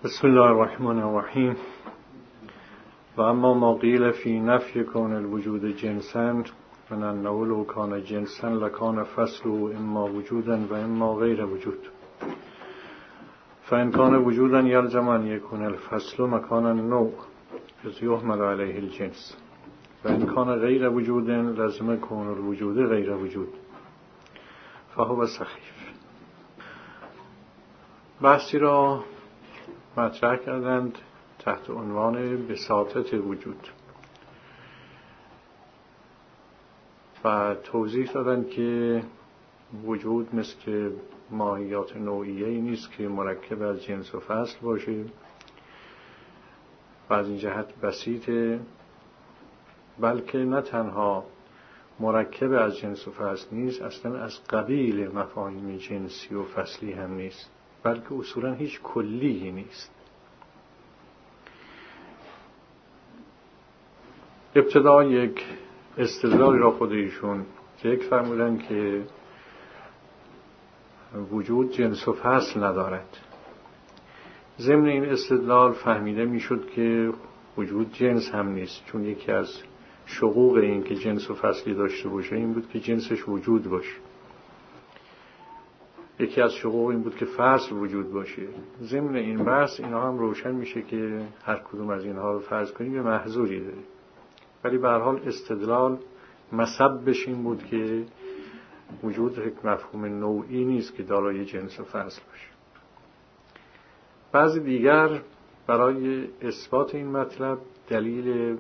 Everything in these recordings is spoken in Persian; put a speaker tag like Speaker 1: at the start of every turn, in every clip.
Speaker 1: بسم الله الرحمن الرحیم. و اما ما قیل فی نفی کون الوجود جنسا من انه لو کان جنسا لکان فصله اما وجودا و اما غیر وجود، فان کان وجودا یلزم ان یکون الفصل مکان النوع اذ یحمل علیه الجنس، و ان کان غیر وجود لازم کون الوجود غیر وجود فهو سخیف. بحثی را مطرح کردند تحت عنوان بساطت وجود و توضیح دادند که وجود مثل ماهیات نوعیه‌ای نیست که مرکب از جنس و فصل باشه و از این جهت بسیطه، بلکه نه تنها مرکب از جنس و فصل نیست، اصلا از قبیل مفاهیم جنسی و فصلی هم نیست، بلکه اصولا هیچ کلیی نیست. ابتدا یک استدلال را خود ایشون ذکر فرمودن که وجود جنس و فصل ندارد. ضمن این استدلال فهمیده میشد که وجود جنس هم نیست، چون یکی از شقوق این که جنس و فصلی داشته باشه این بود که جنسش وجود باشه. یکی از شقوق این بود که فصل وجود باشه. ضمن این بحث اینا هم روشن میشه که هر کدوم از اینها رو فرض کنیم یه محظوری داره، ولی به هر حال استدلال مسببش این بود که وجود یک مفهوم نوعی نیست که دارای جنس و فصل باشه. بعضی دیگر برای اثبات این مطلب دلیل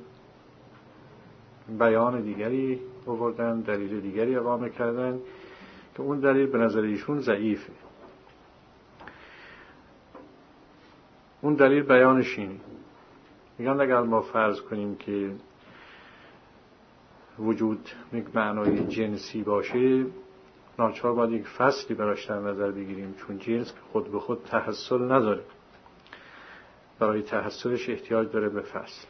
Speaker 1: بیان دیگری آوردن، دلیل دیگری اقامه کردن که اون دلیل به نظر ایشون ضعیفه. اون دلیل بیانش اینه، میگن اگر ما فرض کنیم که وجود یک معنای جنسی باشه، ناچار باید یک فصلی براش در نظر بگیریم، چون جنس خود به خود تحصل نداره، برای تحصلش احتیاج داره به فصل.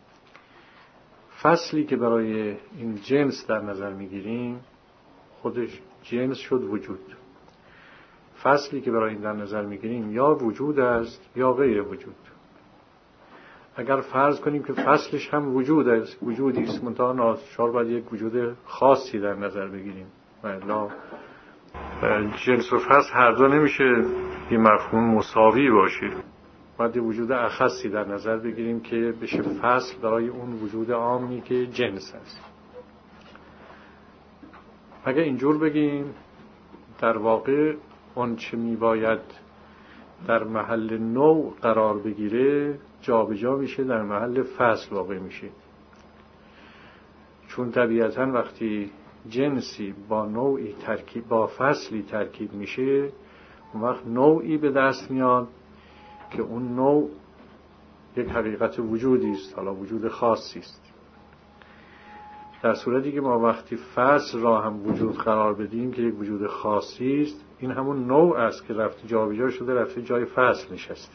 Speaker 1: فصلی که برای این جنس در نظر میگیریم خودش جنس شد وجود. فصلی که برای این در نظر میگیریم یا وجود است یا غیر وجود. اگر فرض کنیم که فصلش هم وجود است، وجودی است، منتها ناچار باید یک وجود خاصی در نظر بگیریم، والا جنس و فصل هر دو نمیشه یه مفهوم مساوی باشه، باید یه وجود اخصی در نظر بگیریم که بشه فصل برای اون وجود عامی که جنس است. اگر اینجور بگیم در واقع اون چه میباید در محل نوع قرار بگیره جابجا میشه، در محل فصل واقع میشه، چون طبیعتاً وقتی جنسی با نوعی ترکیب، با فصلی ترکیب میشه، اون وقت نوعی به دست میاد که اون نوع یک حقیقت وجودی است، حالا وجود خاصی است. در صورتی که ما وقتی فصل را هم وجود قرار بدیم که یک وجود خاصی است، این همون نوع است که رفته جابجا شده، رفته جای فصل نشسته.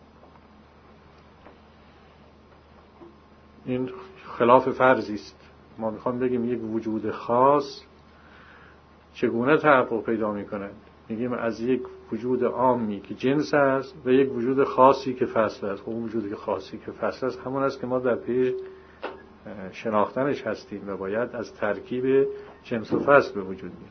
Speaker 1: این خلاف فرضی است. ما میخوام بگیم یک وجود خاص چگونه تحقق پیدا میکنه. میگیم از یک وجود عامی که جنس است و یک وجود خاصی که فصل است. اون وجودی که خاصی که فصل است همون است که ما در پی شناختنش هستیم و باید از ترکیب جنس و فصل به وجود میاد.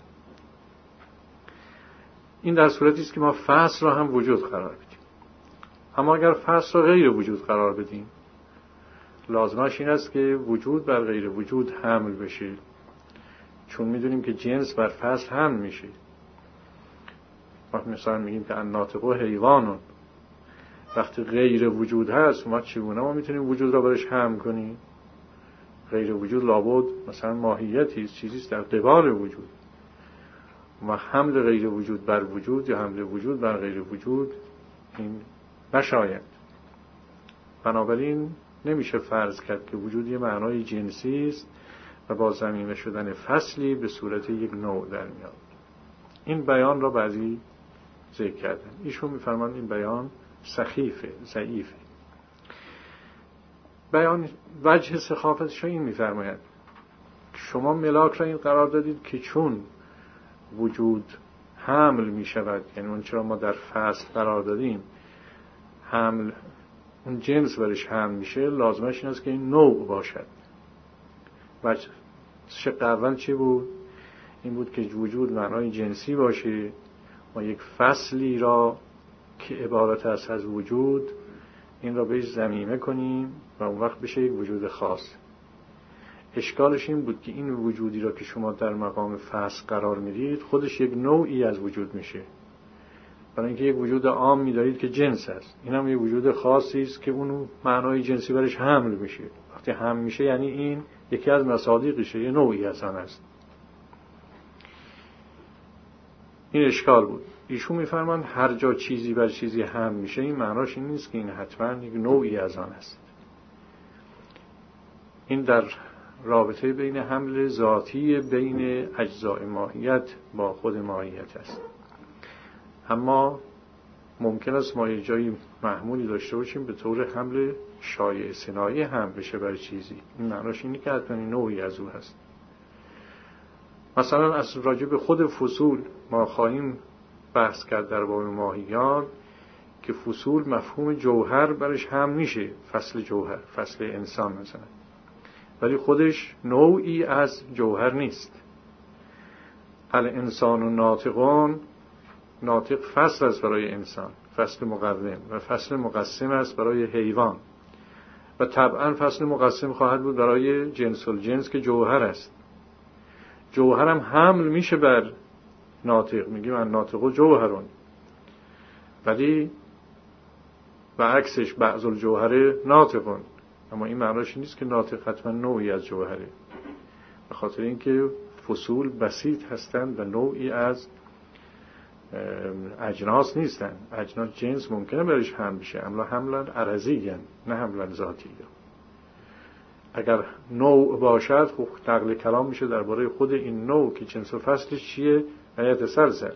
Speaker 1: این در صورتی است که ما فصل را هم وجود قرار بدیم. اما اگر فصل را غیر وجود قرار بدیم، لازمش این است که وجود بر غیر وجود حمل بشه، چون میدونیم که جنس بر فصل حمل میشه. وقتی مثلا میگیم که الناطق حیوانون، وقتی غیر وجود هست ما چگونه ما میتونیم وجود را برش حمل کنیم؟ غیر وجود لابد مثلا ماهیتی است، چیزی است در قبال وجود، و حمل غیر وجود بر وجود یا حمل وجود بر غیر وجود این نشاید. بنابراین نمیشه فرض کرد که وجود یه معنای جنسی است و با ضمیمه شدن فصلی به صورت یک نوع در میاد. این بیان را بعضی ذکر کردن. ایشون میفرمان این بیان سخیفه، ضعیفه. بیان وجه سخافتش این میفرماید شما ملاک را این قرار دادید که چون وجود حمل میشود، یعنی اون چرا ما در فصل قرار دادیم، حمل، اون جنس برش حمل میشه، لازمش این است که این نوع باشد. و شق اول چی بود؟ این بود که وجود معنای جنسی باشه و یک فصلی را که عبارت است از وجود، این را بهش ضمیمه کنیم و اون وقت بشه یک وجود خاص. اشکالش این بود که این وجودی را که شما در مقام فصل قرار میدید خودش یک نوعی از وجود میشه، برای اینکه یک وجود عام می‌دارید که جنس است، این هم یک وجود خاصی است که اون معنای جنسی برش حمل میشه. وقتی حمل میشه یعنی این یکی از مصادیقشه، یه نوعی از آن است. این اشکال بود. ایشون میفرمایند هر جا چیزی بر چیزی حمل میشه، این معناش این نیست که این حتما یک نوعی از آن است. این در رابطه بین حمل ذاتی بین اجزاء ماهیت با خود ماهیت است. اما ممکن است ما یه جایی محمولی داشته باشیم به طور حمل شایع صناعی هم بشه بر چیزی، این معناش اینه که حتما نوعی از او هست. مثلا از راجع به خود فصول ما خواهیم بحث کرد در باب ماهیان که فصول مفهوم جوهر برش هم میشه، فصل جوهر، فصل انسان مثلا، ولی خودش نوعی از جوهر نیست. الانسان و ناطقون، ناطق فصل است برای انسان، فصل مقوم، و فصل مقسم است برای حیوان، و طبعا فصل مقسم خواهد بود برای جنس الجنس که جوهر است. جوهر هم حمل میشه بر ناطق، میگیم ان ناطق جوهرون، ولی و عکسش بعض الجوهر ناطقون، اما این معناش نیست که ناطق حتما نوعی از جوهره، به خاطر اینکه فصول بسیط هستند و نوعی از اجناس نیستن. اجناس جنس ممکنه برش حمل بشه، اما حملا عرضی هن، نه حملا ذاتی. اگر نوع باشد خب نقل کلام میشه درباره خود این نوع که جنس و فصلش چیه و یتسلسل.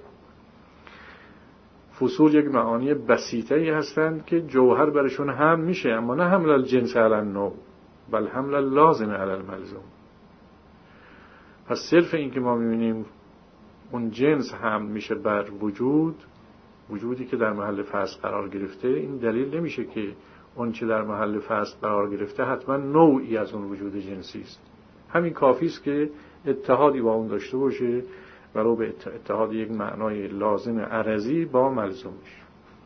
Speaker 1: فصول یک معانی بسیطه‌ای هستند که جوهر برشون حمل میشه، اما نه حمل الجنس علی النوع بل حمل اللازم علی الملزوم. پس صرف این که ما میبینیم اون جنس حمل میشه بر وجودی که در محل فصل قرار گرفته، این دلیل نمیشه که اون چه در محل فصل قرار گرفته حتما نوعی از اون وجود جنسی است. همین کافی است که اتحادی با اون داشته باشه ولو به اتحاد یک معنای لازم عرضی با ملزومش.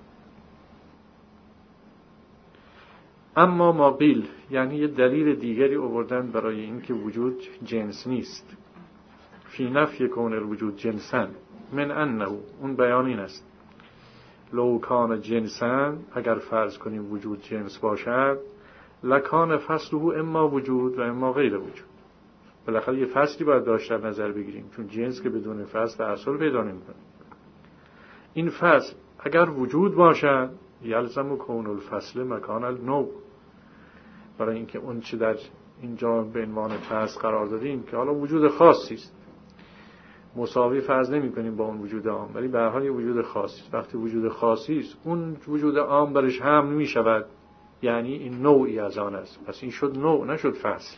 Speaker 1: اما ما قیل، یعنی یه دلیل دیگری آوردن برای اینکه وجود جنس نیست. فی نفی کون الوجود جنسن من انه، اون بیان این است لو کان جنسن، اگر فرض کنیم وجود جنس باشد، لکان فصله اما وجود و اما غیر وجود. بالاخره یه فصلی باید داشت در نظر بگیریم، چون جنس که بدون فصل اصل پیدا نمی‌کنه. این فصل اگر وجود باشد یلزم کون الفصل مکان النوع، برای اینکه اون چه در اینجا به عنوان فصل قرار دادیم که حالا وجود خاصی است، مساوی فرض نمی کنیم با اون وجود عام، ولی به هر حال یه وجود خاصی است. وقتی وجود خاصی است اون وجود عام برش حمل می شود، یعنی این نوعی از آن است. پس این شد نوع، نشد فصل.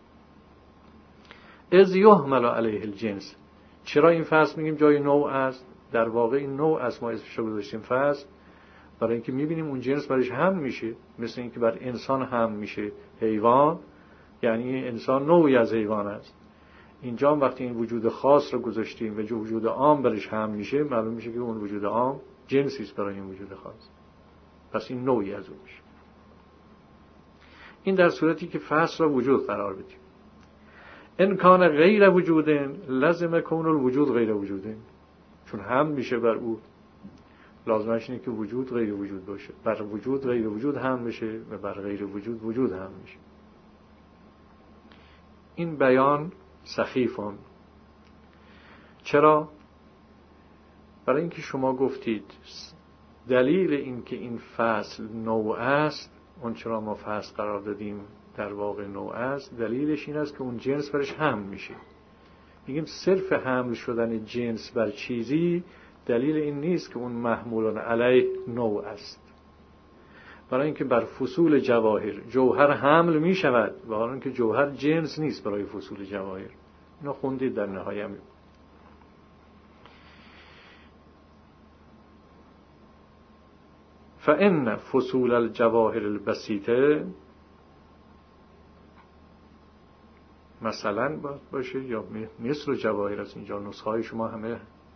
Speaker 1: از یحمل علیه الجنس، چرا این فصل میگیم جای نوع است؟ در واقع این نوع است، ما اسمش رو گذاشتیم فصل برای اینکه میبینیم اون جنس برش حمل میشه، مثل اینکه بر انسان حمل میشه حیوان، یعنی انسان نوعی از حیوان است. اینجا وقتی این وجود خاص رو گذاشتیم و وجود عام برش حمل میشه، معلوم میشه که اون وجود عام جنسی است برای این وجود خاص، پس این نوعی از اون میشه. این در صورتی که فصل را وجود قرار بدیم. ان کان غیر وجودن لازم کون الوجود غیر وجودن، چون حمل میشه بر او لازمش اینه که وجود غیر وجود باشه، بر وجود غیر وجود حمل میشه و بر غیر وجود وجود حمل میشه. این بیان سخیفان. چرا؟ برای اینکه شما گفتید دلیل این که این فصل نوع است، اون چرا ما فصل قرار دادیم در واقع نوع است، دلیلش این است که اون جنس برش حمل میشه. میگیم صرف حمل شدن جنس بر چیزی دلیل این نیست که اون محمولان علیه نوع است. برای اینکه بر فصول جواهر جوهر حمل می شود و برای اینکه جوهر جنس نیست برای فصول جواهر. اینو خوندید در نهایه. فإن فصول الجواهر البسیطه مثلا باشه یا مثل جواهر است. اینجا نسخه های شما همه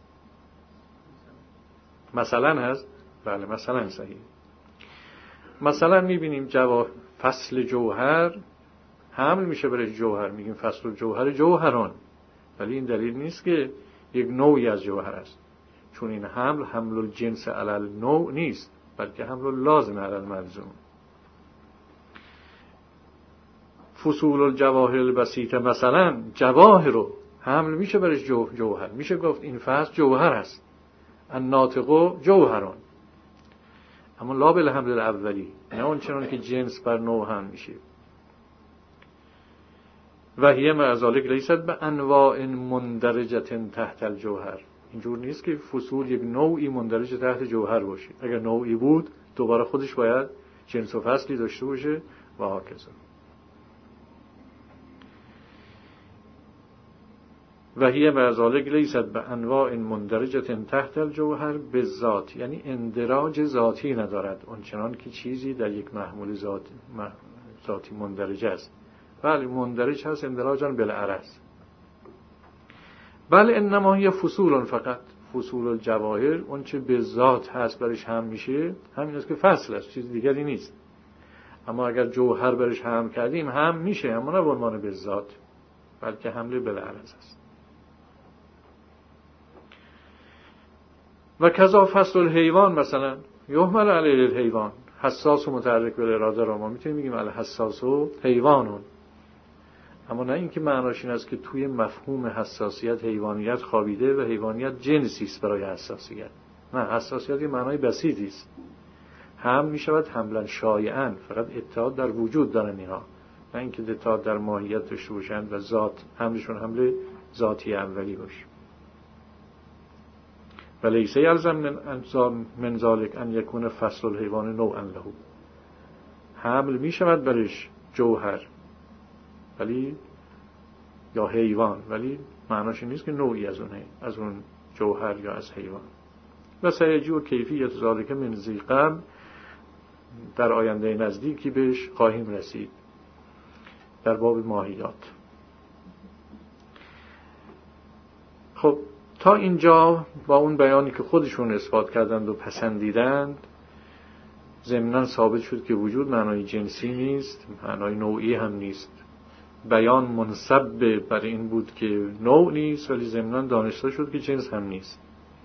Speaker 1: مثلا هست. بله مثلا صحیح. مثلا میبینیم فصل جوهر حمل میشه برای جوهر، میگیم فصل جوهر جوهران، ولی این دلیل نیست که یک نوعی از جوهر است، چون این حمل الجنس علی النوع نیست، بلکه حمل لازم علی الملزوم. فصول الجواهر البسیطه مثلا جواهر رو حمل میشه برای جوهر، میشه گفت این فصل جوهر است، الناطق جوهران، اما لا بالحمل الاولی، نه اون چنان که جنس بر نوع هم میشه. و هی مع ذلک لیست به انواع مندرجه تحت الجوهر، اینجور نیست که فصول یک نوعی مندرج تحت جوهر باشه، اگر نوعی بود دوباره خودش باید جنس و فصلی داشته باشه و هاکذا. و هی مع ذلک لیست به انواع مندرجه تحت الجوهر بالذات، یعنی اندراج ذاتی ندارد، اونچنان که چیزی در یک محمول ذاتی مندرج است. بله مندرج هست اندراجا بالعرض. بله انما هی فصول فقط، فصول الجواهر اون چه به ذات هست برش هم میشه همین است که فصل است، چیز دیگری نیست. اما اگر جوهر برش هم کردیم هم میشه، اما نه به عنوان به ذات، بلکه حمله بالعرض است. و کذا فصل الحیوان مثلا یحمل علیه الحیوان، حساس و متحرک بالاراده را ما میتونیم بگیم الحساس و حیوانون، اما نه اینکه معناش این است که توی مفهوم حساسیت حیوانیت خوابیده و حیوانیت جنسی است برای حساسیت. نه، حساسیت یه معنای بسیطی است، هم میشود حملا شایعا، فقط اتحاد در وجود دارن اینها، نه اینکه اتحاد در ماهیت داشته باشند و ذات حملشون حمل ذاتی اولی باشه. و لیس یلزم من ذلک ان یکون فصل الحیوان نوعا له، حمل میشود برش جوهر ولی یا حیوان، ولی معناش نیست که نوعی از اون جوهر یا از حیوان. و سیجی و کیفیت ذالک من ذی قبل، در آینده نزدیکی بهش خواهیم رسید در باب ماهیات. خب تا اینجا با اون بیانی که خودشون اثبات کردند و پسندیدند، ضمناً ثابت شد که وجود معنای جنسی نیست، معنای نوعی هم نیست. بیان منصب بر این بود که نوع نیست، ولی ضمناً دانسته شد که جنس هم نیست.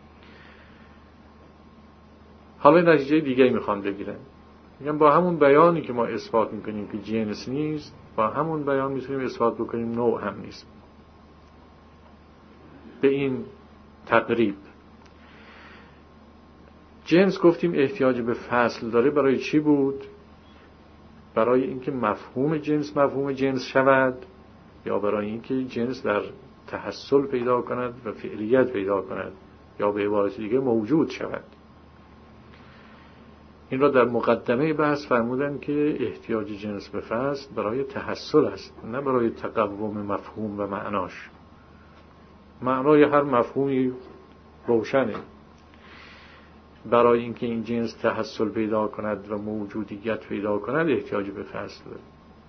Speaker 1: حالا نتیجه دیگه میخوام بگیرن، میگم با همون بیانی که ما اثبات میکنیم که جنس نیست، با همون بیان میتونیم اثبات بکنیم نوع هم نیست. به این تقریب جنس گفتیم احتیاج به فصل داره. برای چی بود؟ برای اینکه مفهوم جنس شود، یا برای اینکه جنس در تحصل پیدا کند و فعلیت پیدا کند، یا به عبارت دیگه موجود شود. این را در مقدمه بحث فرمودن که احتیاج جنس به فصل برای تحصل است، نه برای تقوم مفهوم و معناش. معنای هر مفهومی روشنه، برای اینکه این جنس تحصل پیدا کند و موجودیت پیدا کند احتیاج به فصل داره.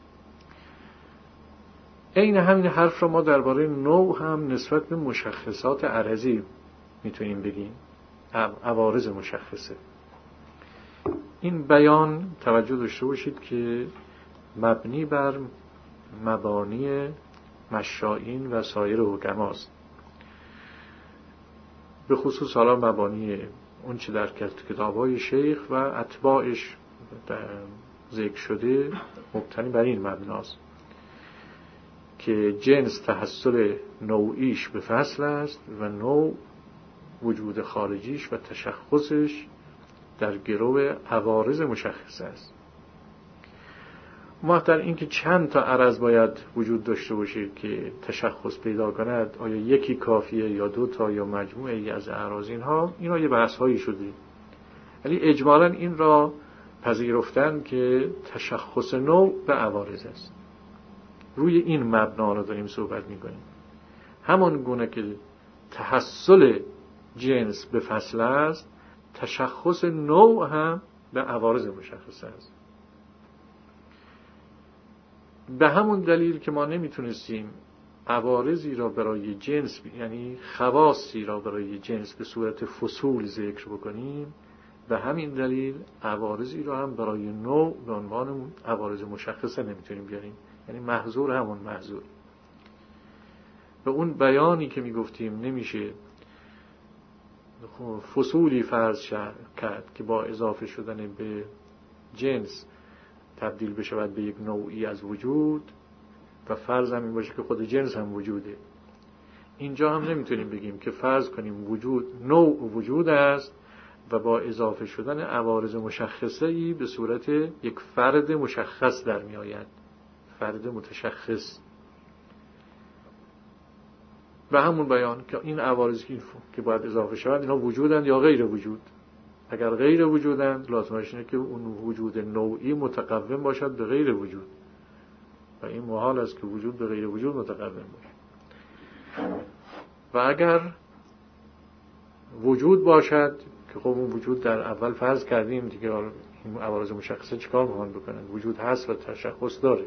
Speaker 1: این همین حرف را ما درباره نوع هم نسبت به مشخصات عرضی میتونیم بگیم، عوارض مشخصه. این بیان توجه داشته باشید که مبنی بر مبانی مشائین و سایر حکماست، به خصوص حالا مبانی اون چه در کتاب‌های شیخ و اتباعش ذکر شده مبتنی بر این مبناست که جنس تحصل نوعیش به فصل است و نوع وجود خارجیش و تشخصش در گرو عوارض مشخص است. ما در اینکه چند تا عرض باید وجود داشته باشه که تشخص پیدا کند، آیا یکی کافیه یا دو تا یا مجموعه از اعراض، اینا یه بحث هایی شده، ولی اجمالاً این را پذیرفتن که تشخص نوع به عوارض است. روی این مبنا رو داریم صحبت می‌کنیم. همون گونه که تحصل جنس به فصل است، تشخص نوع هم به عوارض مشخصه است. به همون دلیل که ما نمیتونستیم عوارضی را برای جنس، یعنی خواصی را برای جنس به صورت فصول ذکر بکنیم، به همین دلیل عوارضی را هم برای نوع به عنوان عوارض مشخصه نمیتونیم بیاریم، یعنی محظور همون محظور. به اون بیانی که میگفتیم نمیشه فصولی فرض کرد که با اضافه شدن به جنس تبدیل بشه به یک نوعی از وجود و فرض هم این باشه که خود جنس هم وجوده. اینجا هم نمیتونیم بگیم که فرض کنیم وجود نوع وجود است و با اضافه شدن عوارض مشخصه‌ای به صورت یک فرد مشخص در می آید، فرد متشخص. به همون بیان که این عوارضی که باید اضافه شود اینا وجودند یا غیر وجود. اگر غیر وجودند لازمش اینه که اون وجود نوعی متقوم باشد به غیر وجود و این محال است که وجود به غیر وجود متقوم باشد. و اگر وجود باشد که خب اون وجود در اول فرض کردیم دیگه، این عوارض مشخصه چیکار میخوان بکنن؟ وجود هست و تشخص داره.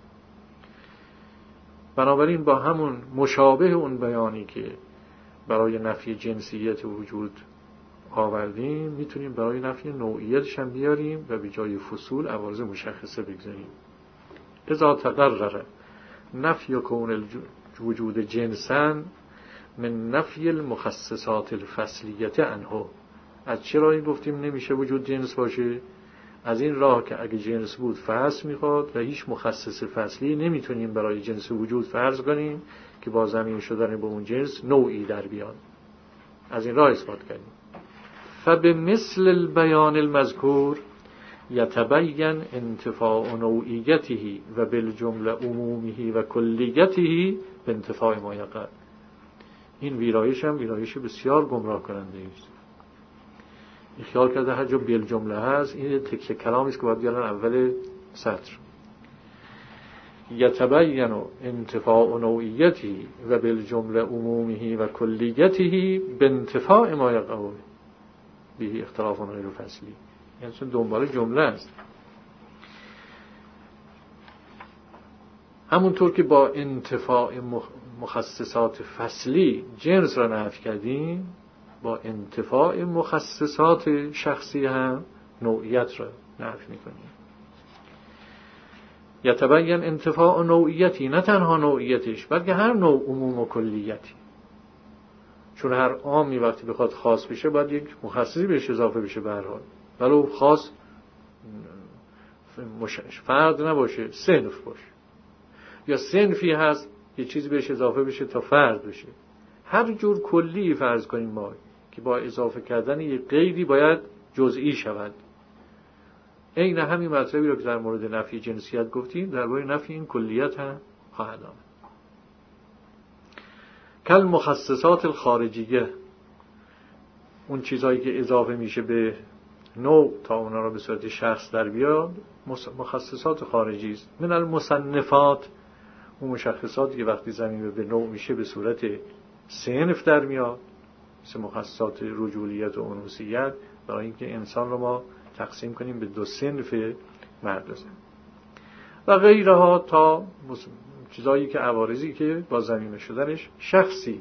Speaker 1: بنابراین با همون مشابه اون بیانی که برای نفی جنسیت وجود آوردیم میتونیم برای نفی نوعیتش هم بیاریم و به جای فصول عوارض مشخصه بگذاریم. اذا تقرر نفی کون وجود جنسا من نفی المخصصات الفصلیت عنه. از چه راهی گفتیم نمیشه وجود جنس باشه؟ از این راه که اگه جنس بود فصل میخواد و هیچ مخصص فصلی نمیتونیم برای جنس وجود فرض کنیم که با ضمیر شدن به اون جنس نوعی در بیاد. از این راه اثبات کردیم. فبمثل البیان المذکور یتبین انتفاع نوعیته و بالجمله عمومه و کلیته به انتفاع ما یقع. این ویرایش هم ویرایش بسیار گمراه کننده است. این خیال کرده هر جا بالجمله هست این تکه کلامی است که باید بیارن اول سطر. یتبین انتفاع نوعیته و بالجمله عمومه و کلیته به انتفاع ما یقع به اختلاف غیر فصلی. یعنی چون دنبال جمله است. همونطور که با انتفاع مخصصات فصلی جنس را نفی کردیم، با انتفاع مخصصات شخصی هم نوعیت را نفی میکنیم. یتبین انتفاع نوعیتی، نه تنها نوعیتش بلکه هر نوع عموم و کلیتی. چون هر عامی وقتی بخواد خاص بشه باید یک مخصصی بهش اضافه بشه به هر حال، ولو خاص فرد نباشه، صنف باشه، یا صنفی هست یه چیزی بهش اضافه بشه تا فرد بشه. هر جور کلی فرض کنیم ما که با اضافه کردن یک قیدی باید جزئی شود. این همین مطلبی رو که در مورد نفی جنسیت گفتیم درباره نفی این کلیت هم خواهد آمد. کل مخصصات الخارجیه، اون چیزایی که اضافه میشه به نوع تا اونا رو به صورت شخص در بیاد مخصصات خارجی است. من المصنفات، اون مشخصاتی که وقتی ضمیر به نوع میشه به صورت صنف در میاد، مثل مخصصات رجولیت و انوثیت، برای اینکه انسان رو ما تقسیم کنیم به دو صنف مرد و زن و غیرها، تا چیزایی که عوارضی که با ضمیر شدنش شخصی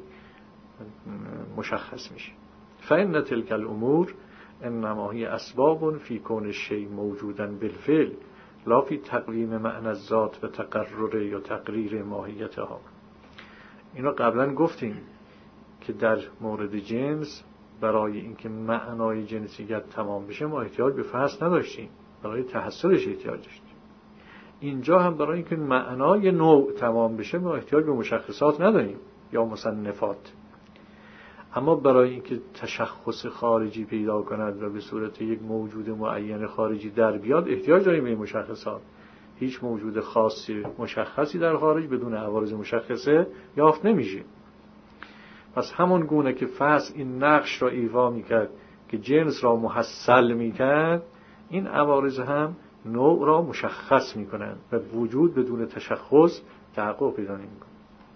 Speaker 1: مشخص میشه. فإن تلك الامور انما هي اسباب فی کون الشیء موجودا بالفعل لا فی تقویم معنی الذات و تقرر یا تقریر ماهیتها. اینا قبلا گفتیم که در مورد جنس برای اینکه معنای جنسیت تمام بشه ما احتیاج به فصل نداشتیم، برای تحصلش احتیاج داشتیم. اینجا هم برای اینکه معنای نوع تمام بشه ما احتیاج به مشخصات نداریم یا مصنفات، اما برای اینکه تشخص خارجی پیدا کند و به صورت یک موجود معین خارجی در بیاد احتیاج داریم به مشخصات. هیچ موجود خاصی مشخصی در خارج بدون عوارض مشخصه یافت نمیشه. پس همون گونه که فصل این نقش را ایفا میکرد که جنس را محصل میکرد، این عوارض هم نوع را مشخص میکنند و وجود بدون تشخص تحقق پیدا نمیکنه.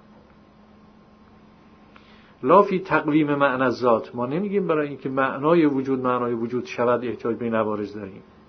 Speaker 1: لا فی تقویم معنی الذات، ما نمیگیم برای اینکه معنای وجود شود احتیاج به این عوارض داریم.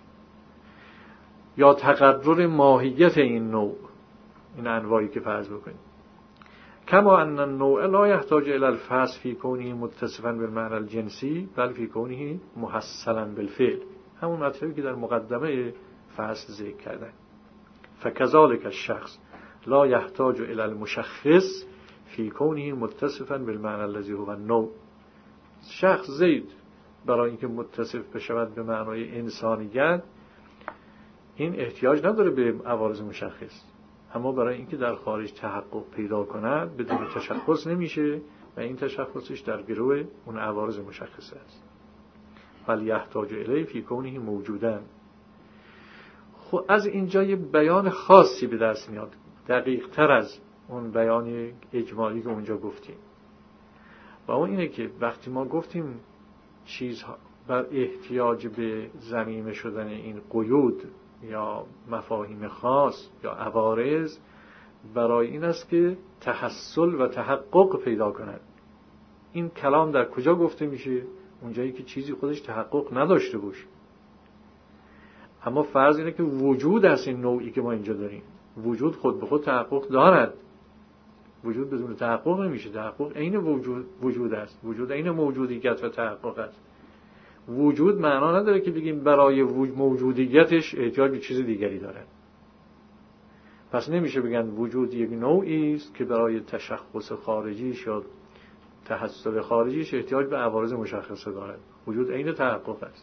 Speaker 1: یا تقرر ماهیت این نوع، این انواعی که فرض بکنیم. کما ان النوع لا يحتاج الى الفصل في كونه متصفا بالمعنى الجنسی بل في كونه محصلا بالفعل، همون مطلبی که در مقدمه فصل ذکر کردن. فكذلك الشخص لا يحتاج الى المشخص في كونه متصفا بالمعنى الذي هو النوع. شخص زید برای اینکه متصف بشود به معنای انسانیت این احتیاج نداره به عوارض مشخص، اما برای اینکه در خارج تحقق پیدا کند بدون تشخص نمیشه و این تشخصش در گروه اون عوارض مشخصه است. ولی یحتاج الیه فی کونه موجودن. خب از اینجا یه بیان خاصی به دست میاد، دقیق تر از اون بیان اجمالی که اونجا گفتیم، و اون اینه که وقتی ما گفتیم چیزها بر احتیاج به ضمیمه شدن این قیود یا مفاهیم خاص یا عوارض برای این است که تحصل و تحقق پیدا کند. این کلام در کجا گفته میشه؟ اونجایی که چیزی خودش تحقق نداشته باشه. اما فرض اینه که وجود است این نوعی که ما اینجا داریم، وجود خود به خود تحقق دارد. وجود بدون تحقق نمیشه. تحقق عین وجود است. وجود عین موجودیت و تحقق است. وجود معنا نداره که بگیم برای موجودیتش احتیاج به چیز دیگری داره. پس نمیشه بگن وجود یک نوعی است که برای تشخص خارجیش یا تحصل خارجیش احتیاج به عوارض مشخصه دارد. وجود عین تحقق است.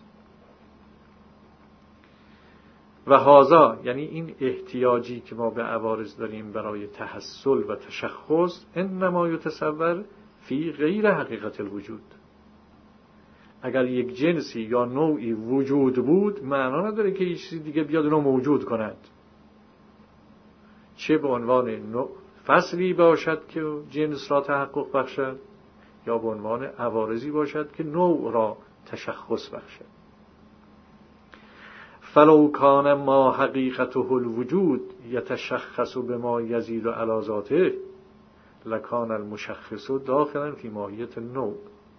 Speaker 1: و هذا یعنی این احتیاجی که ما به عوارض داریم برای تحصل و تشخص انما یتصور فی غیر حقیقت الوجود. اگر یک جنسی یا نوعی وجود بود معنا نداره که یک چیز دیگه بیاد اونو موجود کند، چه به عنوان فصلی باشد که جنس را تحقق بخشد یا به عنوان عوارضی باشد که نوع را تشخص بخشد. فلو کان ما حقیقته الوجود یتشخص بما یزید علی ذاته لکان المشخص داخلا فی ماهیت النوع.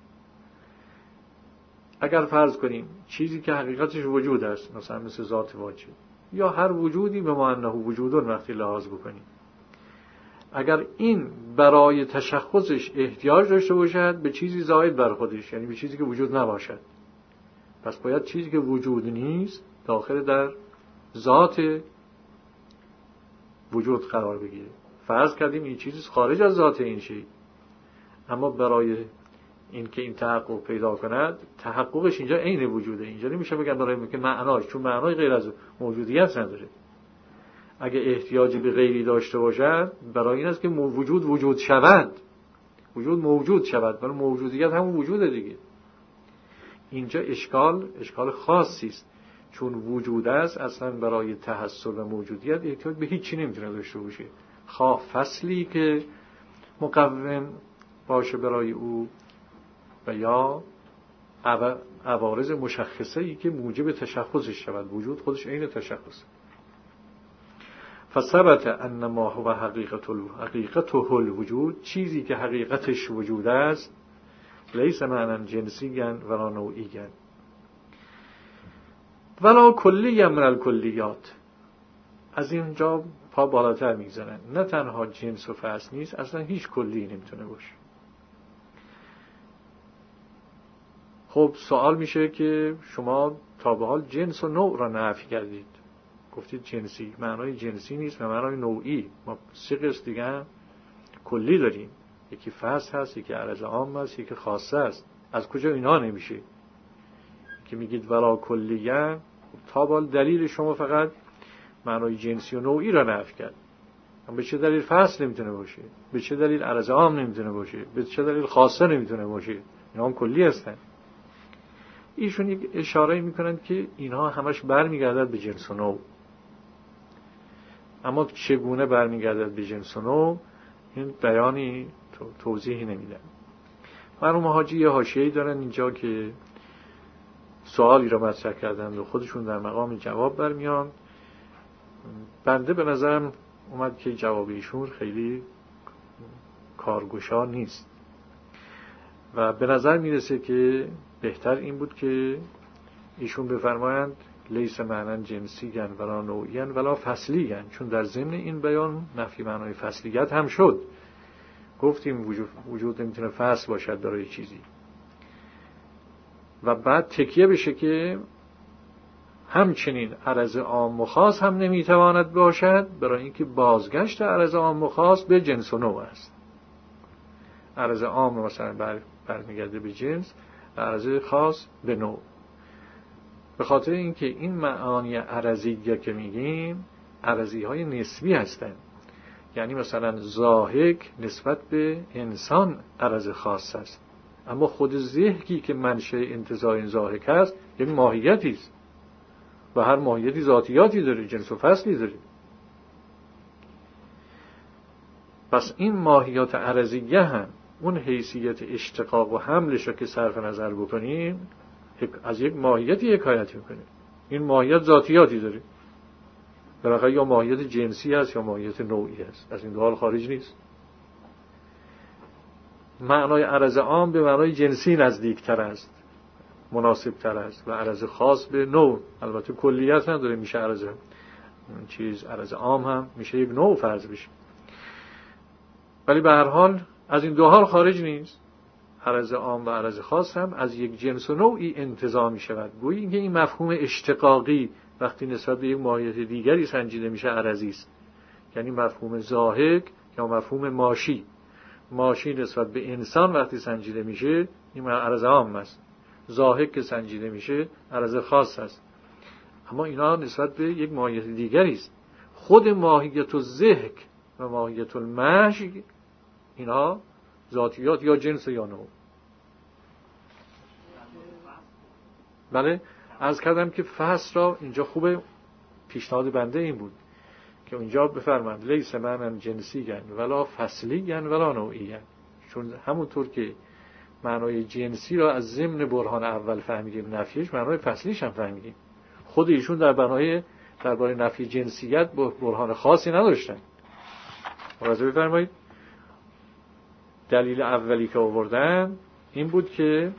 Speaker 1: اگر فرض کنیم چیزی که حقیقتش وجود است، مثلا مثل ذات واجب یا هر وجودی به ما انه وجودون وقتی لحاظ بکنیم، اگر این برای تشخصش احتیاج داشته باشد به چیزی زائد بر خودش، یعنی به چیزی که وجود نباشد، پس باید چیزی که وجود نیست داخل در ذات وجود قرار بگیره. فرض کردیم این چیزی خارج از ذات این شی، اما برای اینکه این تحقق پیدا کند تحققش اینجا عین وجوده. اینجا نمیشه بگن برای که معناش، چون معنای غیر از موجودیت نداره. اگه احتیاجی به غیری داشته باشد برای این است که وجود شود، وجود موجود شود، برای موجودیت همون وجوده دیگه. اینجا اشکال خاصی است، چون وجود است اصلا برای تحصل و موجودیت احتیاج به هیچ چی نمیتونه داشته باشه، خواه فصلی که مقوم باشه برای او و یا عوارض مشخصه‌ای که موجب تشخصش شود. وجود خودش عین تشخص. فثبت ان ما هو حقیقته الوجود، چیزی که حقیقتش وجود است، لیس معنی جنسی ولا نوعی ولا کلی من الکلیات. از اینجا پا بالاتر میگذارن، نه تنها جنس و فصل نیست، اصلا هیچ کلی نمیتونه باشه. خب سوال میشه که شما تا به حال جنس و نوع را نفی کردید، گفتید جنسی، معنای جنسی نیست و معنای نوعی. ما سه قسم دیگه کلی داریم، یکی فصل هست، یکی عرض عام هست، یکی خاصه است. از کجا اینا نمیشه که میگید ولا کلیه؟ تا به حال دلیل شما فقط معنای جنسی و نوعی را نفی کرد. به چه دلیل فصل نمیتونه باشه؟ به چه دلیل عرض عام نمیتونه باشه؟ به چه دلیل خاصه نمیتونه باشه؟ اینا هم کلی هستن. ایشون یک اشاره میکنند که اینها همش برمیگردد به جنس و نوع، اما چگونه برمیگردد به جنس و نوع این بیانی توضیحی نمیدن. مرحوم حاجی یه حاشیه‌ای دارن اینجا که سوالی را مطرح کردند و خودشون در مقام جواب برمیان. بنده به نظرم اومد که جواب ایشون خیلی کارگشا نیست و به نظر میرسه که بهتر این بود که ایشون بفرمایند لیس معنی جنسی ولا نوعی ولا فصلی، چون در ضمن این بیان نفی معنای فصلیت هم شد. گفتیم وجود نمیتونه فصل باشد برای چیزی، و بعد تکیه بشه که همچنین عرض عام و خاص هم نمیتواند باشد، برای اینکه بازگشت عرض عام و خاص به جنس و نوع است. عرض عام مثلا برمیگرده به جنس و عرض خاص به نوع. به خاطر اینکه این معانی عرضیه که میگیم عرضی های نسبی هستند. یعنی مثلا ضاحک نسبت به انسان عرض خاص است، اما خود ضحکی که منشأ انتزاع این ضاحک است یک ماهیتی است و هر ماهیتی ذاتیاتی داره، جنس و فصلی داره. پس این ماهیات عرضیه هم اون حیثیت اشتقاق و حملش رو که صرف نظر بکنیم از یک ماهیتی حکایت میکنه. این ماهیت ذاتیاتی داره، بالاخره یا ماهیت جنسی است یا ماهیت نوعی است، از این دو حال خارج نیست. معنای عرض عام به معنای جنسی نزدیکتر است، مناسب تر است، و عرض خاص به نوع. البته کلیت نداره، میشه عرض عام هم میشه یک نوع فرض بشه، ولی به هر حال از این دو حال خارج نیست. عرض عام و عرض خاص هم از یک جنس و نوعی انتزاع می شود. گویی اینکه این مفهوم اشتقاقی وقتی نسبت به یک ماهیت دیگری سنجیده میشه عرضی است. یعنی مفهوم ضاحک یا مفهوم ماشی نسبت به انسان وقتی سنجیده میشه این عرض عام است. ضاحک که سنجیده میشه عرض خاص است. اما اینا نسبت به یک ماهیت دیگری است. خود ماهیت الضحک و ماهیت المشی اینا ذاتیات یا جنس یا نوع. بله، عرض کردم که فصل را اینجا خوبه پیشنهاد بنده این بود که اونجا بفرمایند لیس معنی جنسی ولا فصلی ولا نوعی، چون همونطور که معنای جنسی را از ضمن برهان اول فهمیدیم نفیش، معنای فصلیش هم فهمیدیم. خود ایشون درباره نفی جنسیت برهان خاصی نداشتن. ملاحظه بفرمایید دلیل اولی که آوردن این بود که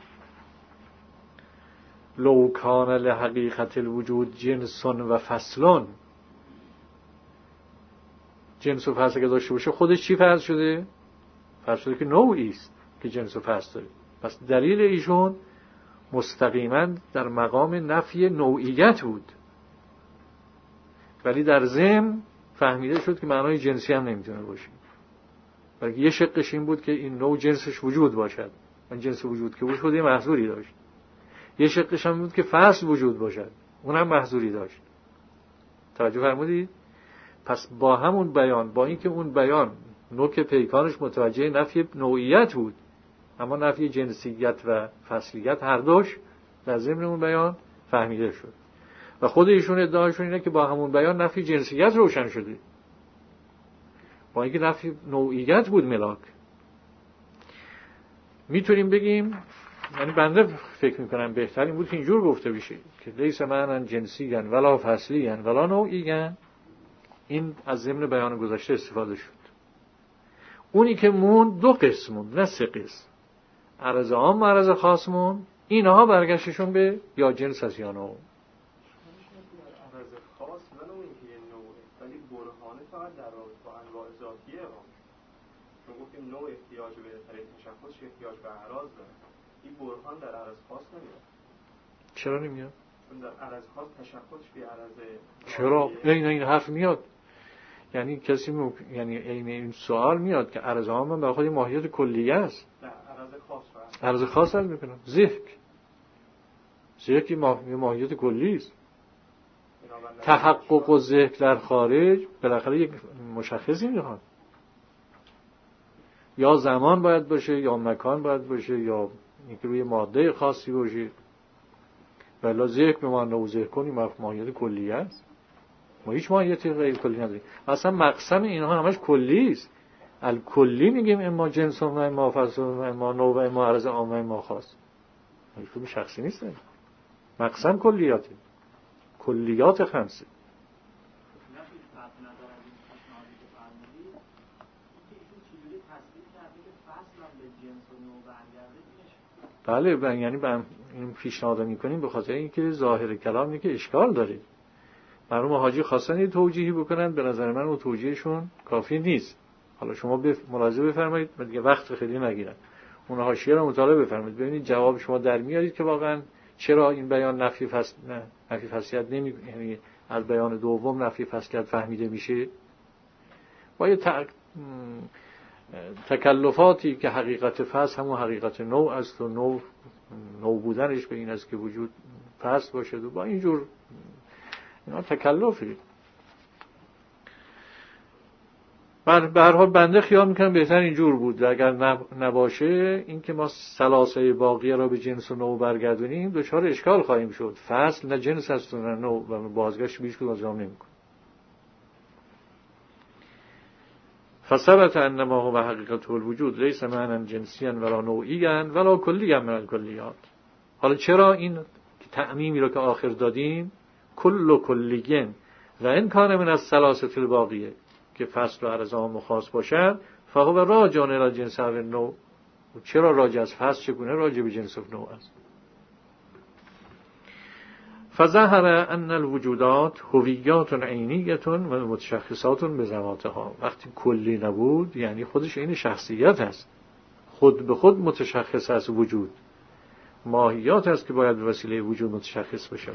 Speaker 1: لو کان لحقیقت الوجود جنس و فصلون، جنس و فصل که داشته باشه خودش چی فرض شده؟ فرض شده که نوعی است که جنس و فصل داره. پس دلیل ایشون مستقیما در مقام نفی نوعیت بود، ولی در ضمن فهمیده شد که معنای جنسی هم نمیتونه باشه. بلکه یه شقش این بود که این نوع جنسش وجود باشد، من جنس وجود که بود یه محظوری داشت. یه شقش هم بود که فصل وجود باشد، اون هم محظوری داشت. توجه فرمودید؟ پس با همون بیان، با اینکه اون بیان نوک پیکانش متوجه نفی نوعیت بود، اما نفی جنسیت و فصلیت هر دوش در ضمن اون بیان فهمیده شد. و خود ایشون ادعاشون اینه که با همون بیان نفی جنسیت روشن شده، با اینکه نفی نوعیت بود ملاک. میتونیم بگیم، یعنی بنده فکر میکنم بهتر این بود که اینجور گفته بشه که لیس معنی جنسی ولا فصلی ولا نوعی. این از ضمن بیان گذشته استفاده شد. اونی که مون دو قسم مون، نه سه قسم، عرض عام و عرض خاص مون، اینها برگشتشون به یا جنس است یا نوع.
Speaker 2: عرض خاص ولو اینکه یه نوعه، ولی برهانه فقط در رابطه با انواع ذاتیه ها. چون گفتیم نوع احتیاج به طریق تشخصش احتیاج به اعراض داره. این برهان در عرض خاص نمیاد.
Speaker 1: چرا نمیاد؟
Speaker 2: چون در عرض خاص تشخصش به عرض
Speaker 1: چرا؟ این حرف میاد. یعنی کسی یعنی این سوال میاد که عرض عام من به خود ماهیت کلیه است.
Speaker 2: نه، عرض خاص فقط.
Speaker 1: عرض خاص هم میکنم. ذهک ماهیت کلی است. تحقق و ذهک در خارج بالاخره یک مشخصی میخواد. یا زمان باید باشه یا مکان باید باشه یا اینکه روی ماده خاصی باشه. ولی ذهک به معنی و ذهک کنی ماهیت کلیه است. ما هیچ ماهیتی غیر کلی نداریم. اصلا مقسم اینها همش کلی است. الکلی میگیم اما جنس و اما فصل و اما نوع و اما عرض عام و اما خاص. مفهوم شخصی نیست. مقسم کلیاته. کلیات خمسه. بله، یعنی این پیشنهاد میکنیم به خاطر اینکه ظاهر کلام اینه که اشکال داره. مرحوم حاجی خواستن یه توجیهی بکنن، به نظر من اون توجیهشون کافی نیست. حالا شما ملاحظه بفرمایید، من دیگه وقت خیلی نگیرم، اون حاشیه رو مطالعه بفرمایید، ببینید جواب شما در میارید که واقعا چرا این بیان نفی فصلیت یعنی از بیان دوم نفی فصلیت فهمیده میشه. با یه تکلفاتی که حقیقت فصل همون حقیقت نوع است و نوع بودنش به این است که وجود فصل باشد و با اینجور اینا تکلفی. به هر حال بنده خیال میکنم بهتر اینجور بود و اگر نباشه این که ما ثلاثه باقیه را به جنس و نوع برگردونیم دچار اشکال خواهیم شد. فصل نه جنس است و نه نوع و بازگشت بیش کدوم انجام نمیکنه. فثبت انما هو حقیقت الوجود لیس معنی جنسیا ولا نوعیا ولا کلیا من الکلیات. حالا چرا این تعمیمی رو که آخر دادیم کل و کلیین و این کان من از ثلاثه الباقیه که فصل و ارزام و خاص باشد فهو راجع الی جنس و نوع. چرا راجع از فصل چگونه راجع به جنس و نوع است؟ فظهر ان الوجودات هویات عینیه و متشخصات بذواتها. وقتی کلی نبود یعنی خودش این شخصیت است، خود به خود متشخص از وجود، ماهیات است که باید به وسیله وجود متشخص بشه.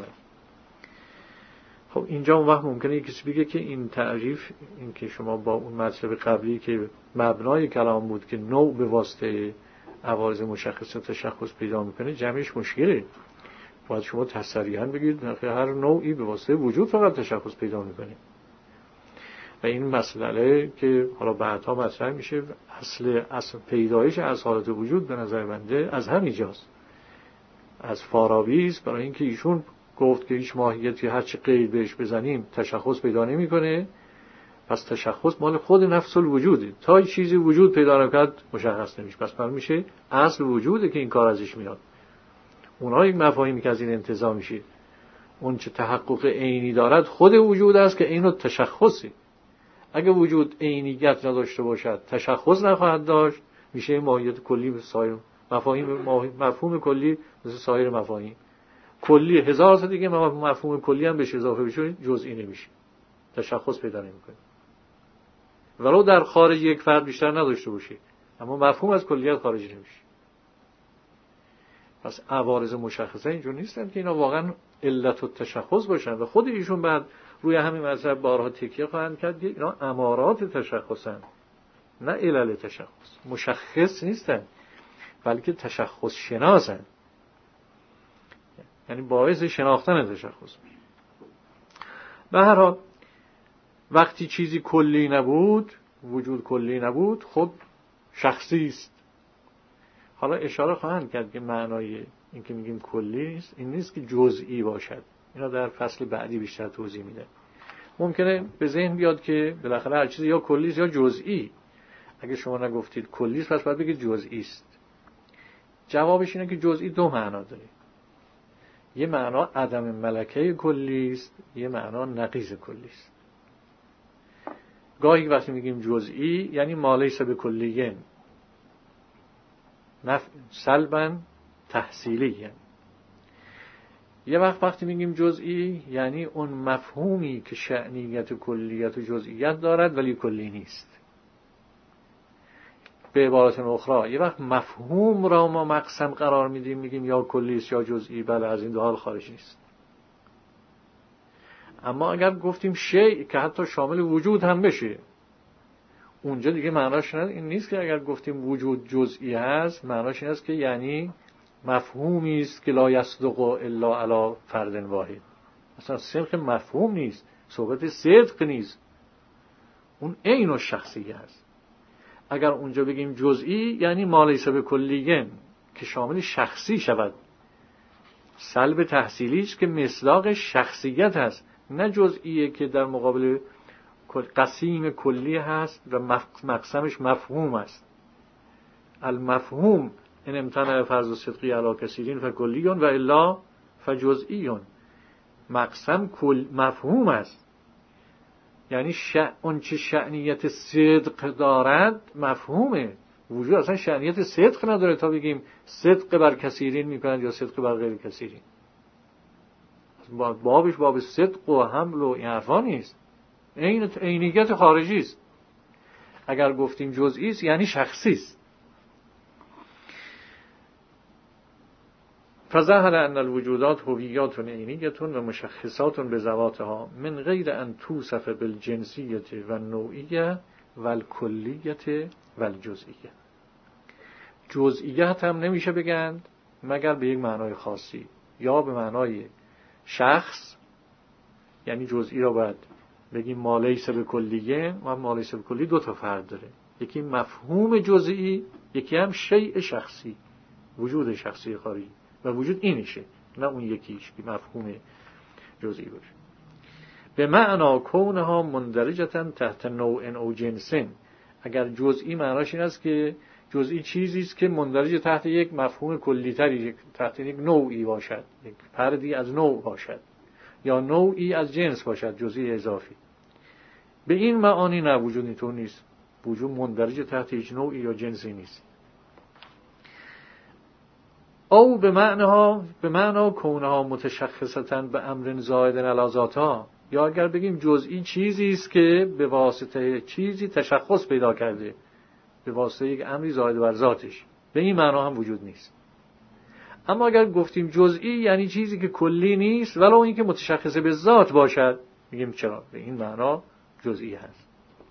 Speaker 1: خب اینجا اون وقت ممکنه کسی بگه که این تعریف، این که شما با اون مطلب قبلی که مبنای کلام بود که نوع به واسطه عوارض مشخص تشخص پیدا میکنه جمعش مشکله. باید شما تصریحاً بگید هر نوعی به واسطه وجود فقط تشخص پیدا میکنه. و این مسئله که حالا بعدها مطرح میشه اصل پیدایش از حالت وجود به نظر بنده از همین جاست، از فارابی است. برای اینکه ایشون گفت که هیچ ماهیتی هر چه قید بهش بزنیم تشخص پیدا نمیکنه، پس تشخص مال خود نفس الوجوده. تا چیزی وجود پیدا نکرد مشخص نمیشه. پس معلوم میشه اصل وجوده که این کار ازش میاد. اونها یک مفاهیمی که از این انتزاع میشه. اون چه تحقق عینی دارد خود وجود است که اینو تشخصی. اگه وجود عینیت نداشته باشد تشخص نخواهد داشت، میشه ماهیت کلی به سایر مفهوم کلی مثل سایر مفاهیم کلی هزار تا دیگه مفهوم کلی هم بهش اضافه بشه جزئی نمیشه، تشخص پیدا نمیکنه. ولو در خارج یک فرد بیشتر نداشته باشه اما مفهوم از کلیت خارج نمیشه. پس عوارض مشخصه اینجور نیستن که اینا واقعا علت و تشخص باشن و خود ایشون بعد روی همین مطلب بارها تکیه خواهند کرد که اینا امارات تشخصن نه علل تشخص. مشخص نیستن بلکه تشخص شناسن، یعنی باعث شناختن تشخص میشه. به هر حال وقتی چیزی کلی نبود، وجود کلی نبود، خب شخصی است. حالا اشاره خواهند کرد که معنای این که میگیم کلی است این نیست که جزئی باشد. اینا در فصل بعدی بیشتر توضیح میده. ممکنه به ذهن بیاد که بالاخره هر چیز یا کلی است یا جزئی. اگه شما نگفتید کلی است پس باید بگید جزئی است. جوابش اینه که جزئی دو معنا داره. یه معنا عدم ملکه کلی است، یه معنا نقیض کلی است. گاهی وقتی میگیم جزئی یعنی ما لیس بکلیین، سلبا تحصیلی. یه وقتی میگیم جزئی یعنی اون مفهومی که شأنیت کلیت و جزئیت دارد ولی کلی نیست. به عبارت اخرى یه وقت مفهوم را ما مقسم قرار میدیم میگیم یا کلی است یا جزئی، بله از این دو حال خارج نیست. اما اگر گفتیم شیء که حتی شامل وجود هم بشه اونجا دیگه معناش این نیست که اگر گفتیم وجود جزئی هست معناش این است که یعنی مفهومی است که لا یصدق الا علی فرد واحد. اصلا صدق مفهوم نیست، صحبت صدق نیست، اون عین الشخصیه هست. اگر اونجا بگیم جزئی یعنی ما لیس بکلیین که شامل شخصی شود، سلب تحصیلی است که مصداق شخصیت هست، نه جزئیه که در مقابل قسیم کلی هست و مقسمش مفهوم است. المفهوم ان امتنع فرض صدقی علی کثیرین فکلیون و الا فجزئیون. مقسم مفهوم است، یعنی اون چه شأنیت صدق دارد مفهومه، وجود اصلا شأنیت صدق نداره تا بگیم صدق بر کثیرین میکنند یا صدق بر غیر کثیرین. بابش باب صدق و حمل و این حرفا نیست، عینیت خارجی است. اگر گفتیم جزئی است یعنی شخصی است. فظهر ان الوجودات هویات عینیه و مشخصات بذواتها من غیر ان توصف بالجنسیه و النوعیه و الکلیه و الجزئیه. جزئیت هم نمیشه بگند مگر به یک معنای خاصی، یا به معنای شخص، یعنی جزئی را باید بگیم ما لیس بکلیه و ما لیس بکلی دو تا فرق داره، یکی مفهوم جزئی، یکی هم شیء شخصی، وجود شخصی خارجی، و وجود اینشه نه اون یکیش که مفهوم جزئی باشه. به معنا کونها مندرجتن تحت نوع او جنسن. اگر جزئی معناش این است که جزئی چیزی است که مندرج تحت یک مفهوم کلی‌تری، تحت یک نوعی باشد، یک فردی از نوع باشد یا نوعی از جنس باشد، جزئی اضافی. به این معانی نه، وجود اینطور نیست. وجود مندرج تحت هیچ نوعی یا جنسی نیست. او به معنا کونها متشخصتن به امر زائد علی ذاتها، یا اگر بگیم جزئی چیزی است که به واسطه چیزی تشخص پیدا کرده، به واسطه یک امری زائد بر ذاتش، به این معنا هم وجود نیست. اما اگر گفتیم جزئی یعنی چیزی که کلی نیست ولو اینکه متشخص به ذات باشد، میگیم چرا؟ به این معنا جزئی هست.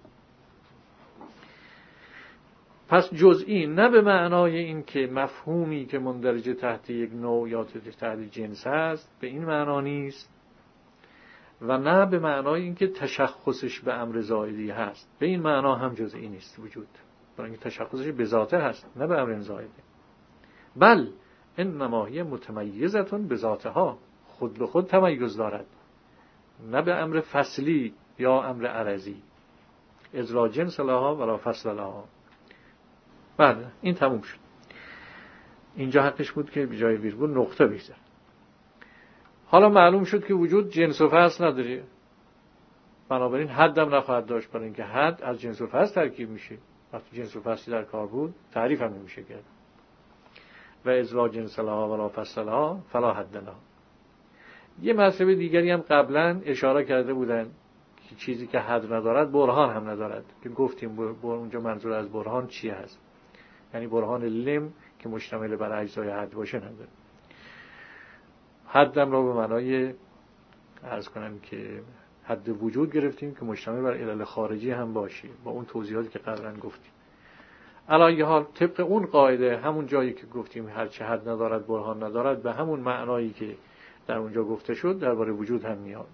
Speaker 1: پس جزئی نه به معنای این که مفهومی که مندرج تحت یک نوع یا تحت جنس است، به این معنا نیست، و نه به معنای این که تشخصش به امر زائدی هست، به این معنا هم جزئی نیست وجود، برای اینکه تشخصش به ذاته هست نه به امر زائدی. بل انما هی متمیزتون به ذاتها، خود به خود تمیز دارد، نه به امر فصلی یا امر عرضی. اذ لا جنس لها ولا فصل لها. بله این تموم شد. اینجا حقش بود که به جای ویرگول نقطه بگذار. حالا معلوم شد که وجود جنس و فصل نداره، بنابراین حد هم نخواهد داشت، برای اینکه حد از جنس و فصل ترکیب میشه. وقتی جنس و فصلی در کار بود تعریف هم نمیشه کرد. و اذ لا جنس لها ولا فصل لها فلا حد لها. یه مسئله دیگری هم قبلا اشاره کرده بودن که چیزی که حد ندارد برهان هم ندارد، که گفتیم اونجا منظور از برهان چی هست، یعنی برهان لم که مشتمل بر اجزای حد باشه نداره. حدم را به معنای عرض کنم که حد وجود گرفتیم که مشتمل بر علل خارجی هم باشه، با اون توضیحاتی که قبلا گفتیم. علی حال طبق اون قاعده همون جایی که گفتیم هر چه حد ندارد برهان ندارد، به همون معنایی که در اونجا گفته شد درباره وجود هم میاد.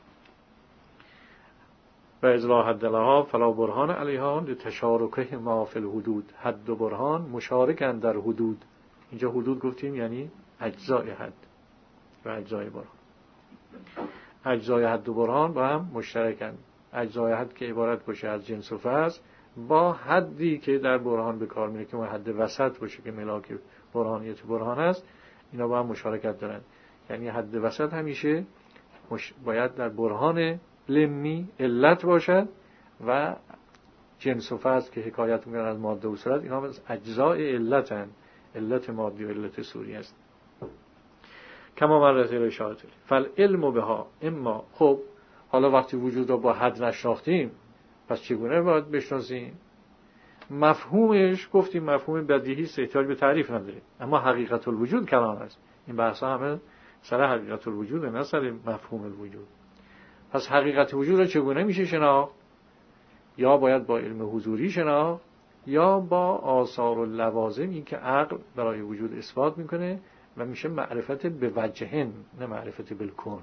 Speaker 1: و اذ لا حد لها فلا برهان علیها لتشارکه ما فی الحدود. حد و برهان مشارکند در حدود. اینجا حدود گفتیم یعنی اجزای حد و اجزای برهان. اجزای حد و برهان با هم مشترکند. اجزای حد که عبارت باشه از جنس و فصل، با حدی که در برهان به کار میره که حد وسط باشه که ملاک برهانیت برهان است، اینا با هم مشارکت دارن. یعنی حد وسط همیشه باید در برهان لمی علت باشد و جنس و فصل که حکایت میکنن از ماده و صورت، اینا از اجزای علتن، علت مادی و علت صوری است. کما مرت اشاره فالعلم بها اما. خب حالا وقتی وجود را با حد نشناختیم پس چگونه باید بشناسیم؟ مفهومش گفتیم مفهوم بدیهی است، احتیاج به تعریف نداره، اما حقیقت الوجود کلام است. این بحثا همه سر حقیقت الوجود نه سر مفهوم الوجود. پس حقیقت وجود را چگونه میشه شناخت؟ یا باید با علم حضوری شناخت یا با آثار و لوازمی که عقل برای وجود اثبات میکنه و میشه معرفت به وجهن نه معرفت بالکون.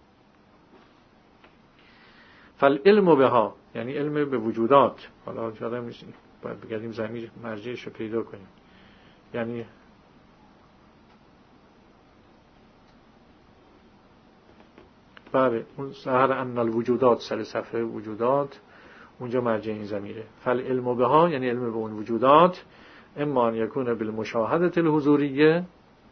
Speaker 1: فالعلم بها یعنی علم به وجودات. حالا یادم نیست باید بگردیم ضمیر مرجعش رو پیدا کنیم. یعنی بله اون ظهر ان الوجودات سر صفحه وجودات اونجا مرجع این ضمیره. فالعلم بها یعنی علم به اون وجودات، اما ان یکون بالمشاهده الحضوریه،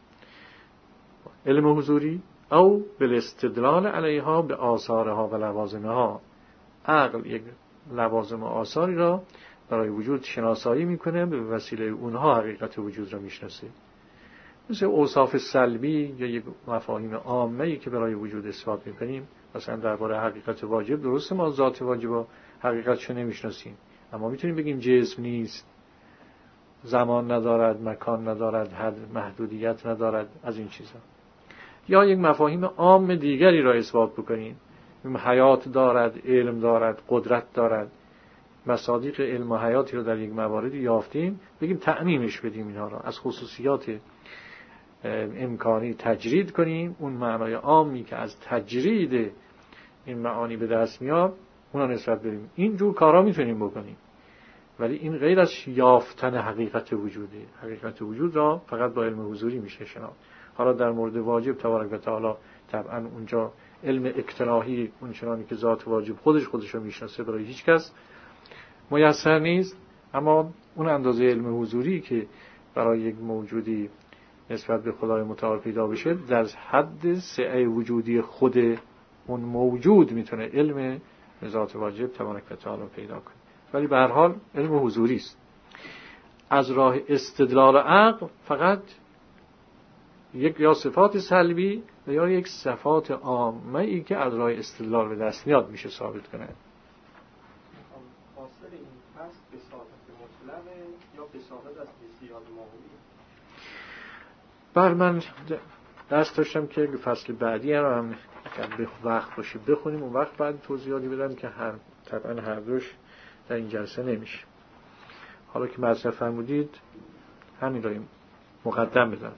Speaker 1: علم حضوری، او بالاستدلال علیها به آثارها و لوازمها. عقل یک لوازم و آثاری را برای وجود شناسایی میکنه، به وسیله اونها حقیقت وجود را میشناسه. مثل اوصاف سلبی یا یک مفاهیم عامه‌ای که برای وجود اثبات میکنیم، مثلا درباره حقیقت واجب، درسته ما ذات واجب حقیقتشو نمیشناسیم، اما میتونیم بگیم جسم نیست، زمان ندارد، مکان ندارد، حد محدودیت ندارد، از این چیزا. یا یک مفاهیم عام دیگری را اثبات بکنیم، حیات دارد، علم دارد، قدرت دارد، مصادیق علم و حیاتی رو در یک مواردی یافتیم، بگیم تعمیمش بدیم، اینها را از خصوصیات امکانی تجرید کنیم، اون معنای عامی که از تجرید این معانی به دست میاد اونا نسبت بدیم. این جور کارا میتونیم بکنیم، ولی این غیر از یافتن حقیقت وجوده. حقیقت وجود را فقط با علم حضوری میشه شناخت. حالا در مورد واجب تبارک و تعالی طبعا اونجا علم اقتراحی، اون چنانی که ذات واجب خودش رو میشناسه، برای هیچ کس میسر نیست، اما اون اندازه علم حضوری که برای یک موجودی نسبت به خدای متعال پیدا بشه، در حد سعه وجودی خود اون موجود میتونه علم ذات واجب تبارک و تعالی پیدا کنه. ولی به هر حال علم حضوری است. از راه استدلال عقل فقط یک یا صفات سلبی و یا یک صفات عامه ای که از راه استدلال به دست میاد میشه ثابت کنه.
Speaker 2: حاصل این فصل بساطت مطلقه یا بساطت از حسیات ماهوی؟
Speaker 1: بر من دست داشتم که فصل بعدی هم به وقت باشه بخونیم، اون وقت بعد توضیحاتی بدم که طبعا هر دوش در این جلسه نمیشه. حالا که مطرح فرمودید همین را مقدم بدم.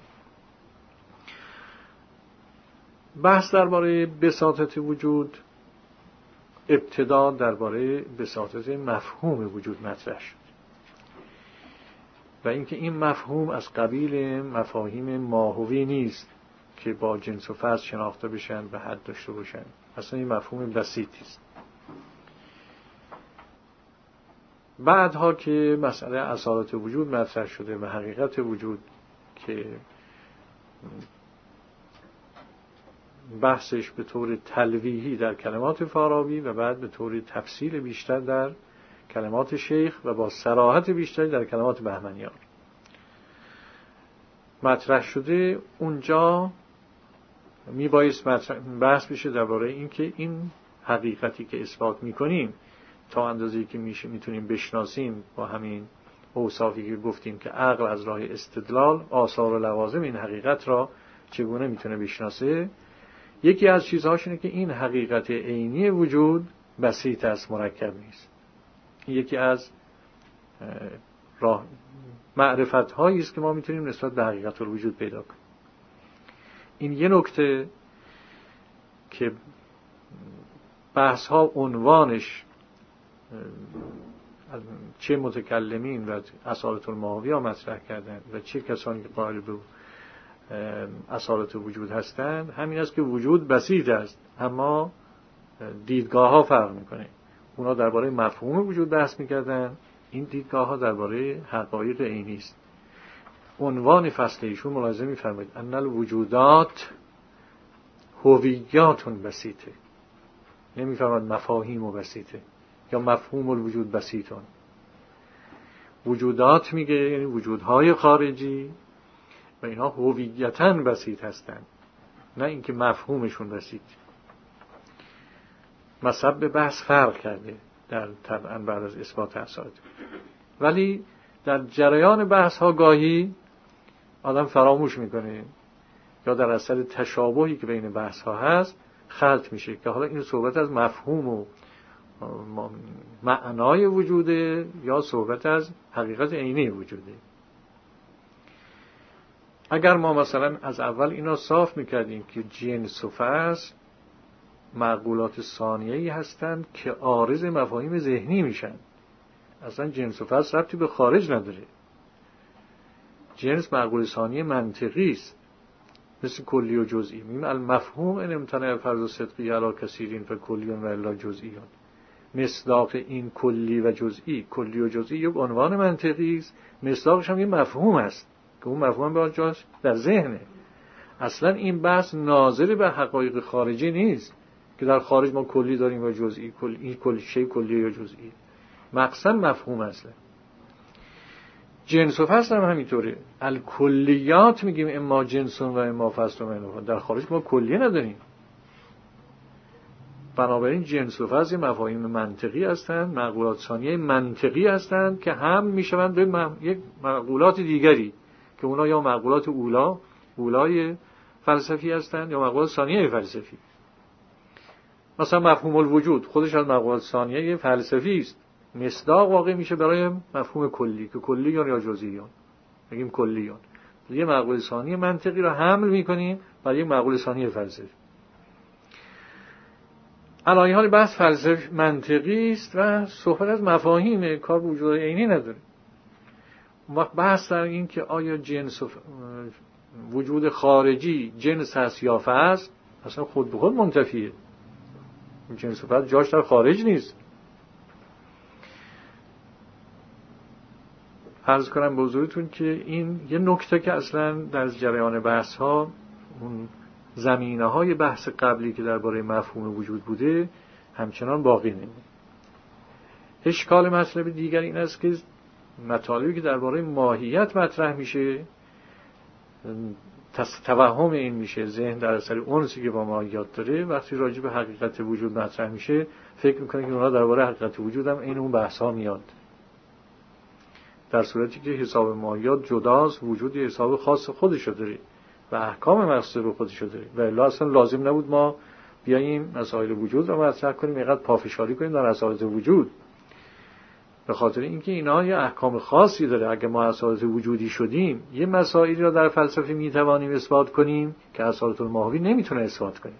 Speaker 1: بحث درباره بساطت وجود ابتدا درباره بساطت مفهوم وجود مطرح شد و اینکه این مفهوم از قبیل مفاهیم ماهوی نیست که با جنس و فصل شناخته بشن و حد داشته باشن. اصلا این مفهوم بسیطی است. بعدها که مسئله اصالت وجود مطرح شده و حقیقت وجود که بحثش به طور تلویحی در کلمات فارابی و بعد به طور تفصیل بیشتر در کلمات شیخ و با صراحت بیشتری در کلمات بهمنیان مطرح شده، اونجا میبایست بحث بشه درباره این که این حقیقتی که اثبات میکنیم تا اندازه‌ای که میتونیم بشناسیم با همین اوصافی که گفتیم که عقل از راه استدلال آثار و لوازم این حقیقت را چگونه میتونه بشناسه. یکی از چیزهاش اینه که این حقیقت عینی وجود بسیط است، مرکب نیست. یکی از معرفت هایی است که ما میتونیم نسبت به حقیقت الوجود پیدا کنیم. این یه نکته که بحث ها عنوانش چه متکلمین و اصالت الماهوی ها مطرح کردن و چه کسانی که قائل به اصالت وجود هستند، همین است که وجود بسیط است، اما دیدگاه ها فرق میکنه. اونا درباره مفهوم وجود بحث میکردن، این دیدگاه ها درباره حقایق عینی است. عنوان فصل ایشون ملاحظه میفرمایید ان الوجودات هویات بسیطه، نمیفرماید مفاهیم بسیطه یا مفهوم الوجود بسیطون. وجودات میگه یعنی وجودهای خارجی و اینها هویتاً بسیط هستند، نه اینکه مفهومشون بسیط. مصب به بحث فرق کرده در طبعا بعد از اثبات اصالت، ولی در جریان بحث ها گاهی آدم فراموش میکنه یا در اثر تشابهی که بین بحث ها هست خلط میشه که حالا این صحبت از مفهوم و معنای وجوده یا صحبت از حقیقت عینی وجوده. اگر ما مثلا از اول اینا صاف میکردیم که جنس و فصل معقولات ثانیه‌ای هستند که عارض مفاهیم ذهنی میشن، اصلا جنس و فصل ربطی به خارج نداره. جنس معقول ثانیه منطقی است، مثل کلی و جزئی. میگیم المفهوم ان امتنع فرض صدقی علی کثیرین فکلیون و الا جزئیون. مصداق این کلی و جزئی، کلی و جزئی یک عنوان منطقی است، مصداقش هم یه مفهوم است که اون مفهوم به جاش در ذهنه. اصلا این بحث ناظر به حقایق خارجی نیست که در خارج ما کلی داریم و جزئی. این کلی شی کلی یا جزئی، مقصد مفهوم اصلا جنس و فصل هم همینطوره. الکلیات میگیم اما جنسون و اما فصل و منوفون. در خارج ما کلیه نداریم. بنابراین جنس و فصل مفاهیم منطقی هستند، معقولات ثانیه منطقی هستند که هم میشوند به یک معقولات دیگری که اونا یا معقولات اولای فلسفی هستند یا معقولات ثانیه فلسفی. مثلا مفهوم الوجود خودش از معقولات ثانیه فلسفی است، مصداق واقع میشه برای مفهوم کلی که کلیون یا جزئیون، میگیم کلیون. یه معقول ثانی منطقی را حمل میکنیم برای یک معقول ثانی فلسفی. علایه حال بحث فلسفی منطقی است و صحبت از مفاهیم، کار به وجود عینی نداره. اون وقت بحث در این که آیا جنس و وجود خارجی جنس هست یا فصل، اصلا خود به خود منتفیه. جنس و فصل جاش در خارج نیست. عرض کنم به حضورتون که این یه نکته که اصلا در جریان بحث ها اون زمینه های بحث قبلی که درباره مفهوم وجود بوده همچنان باقی نمیمونه. اشکال مطلب دیگر این است که مطالبی که درباره ماهیت مطرح میشه توهم این میشه ذهن در اثر اونسی که با ماهیت داره وقتی راجع به حقیقت وجود مطرح میشه فکر میکنه که اونها درباره حقیقت وجود هم این اون بحث ها میاد، در صورتی که حساب ماهیت جداست، وجود یه حساب خاص خودشو داره و احکام مخصوص به خودشو داره و الا اصلا لازم نبود ما بیاییم مسائل وجود رو مطرح کنیم، اینقدر پافشاری کنیم در اساس وجود، به خاطر اینکه اینا یه احکام خاصی داره. اگه ما اساس وجودی شدیم یه مسائلی رو در فلسفه میتوانیم اثبات کنیم که اصالت الماهوی نمیتونه اثبات کنیم.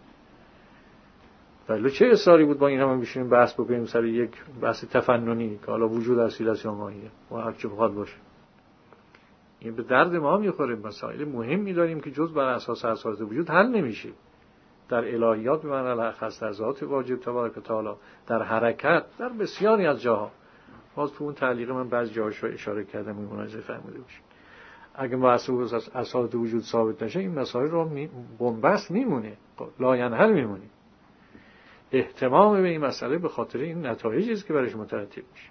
Speaker 1: ولی چه اصراری بود با این هم بشینیم بحث بکنیم سر یک بحث تفننی که حالا وجود اصیل است یا ماهیه و هر چه بخواد باشه. این به درد ما میخوره. مسائل مهمی داریم که جز بر اساس اساس وجود حل نمیشه. در الهیات به معنی الاخص در ذات واجب تبارک و تعالی، در حرکت، در بسیاری از جاها. باز تو اون تعلیق من بعضی جاهاش رو اشاره کردم این مناظره فهمیده باشید. اگه ما اساس وجود ثابت نشه این مسائل رو بنبست میمونه، لاینحل میمونه. اهتمام به این مسئله به خاطر این نتایجی است که برایش مترتب میشه.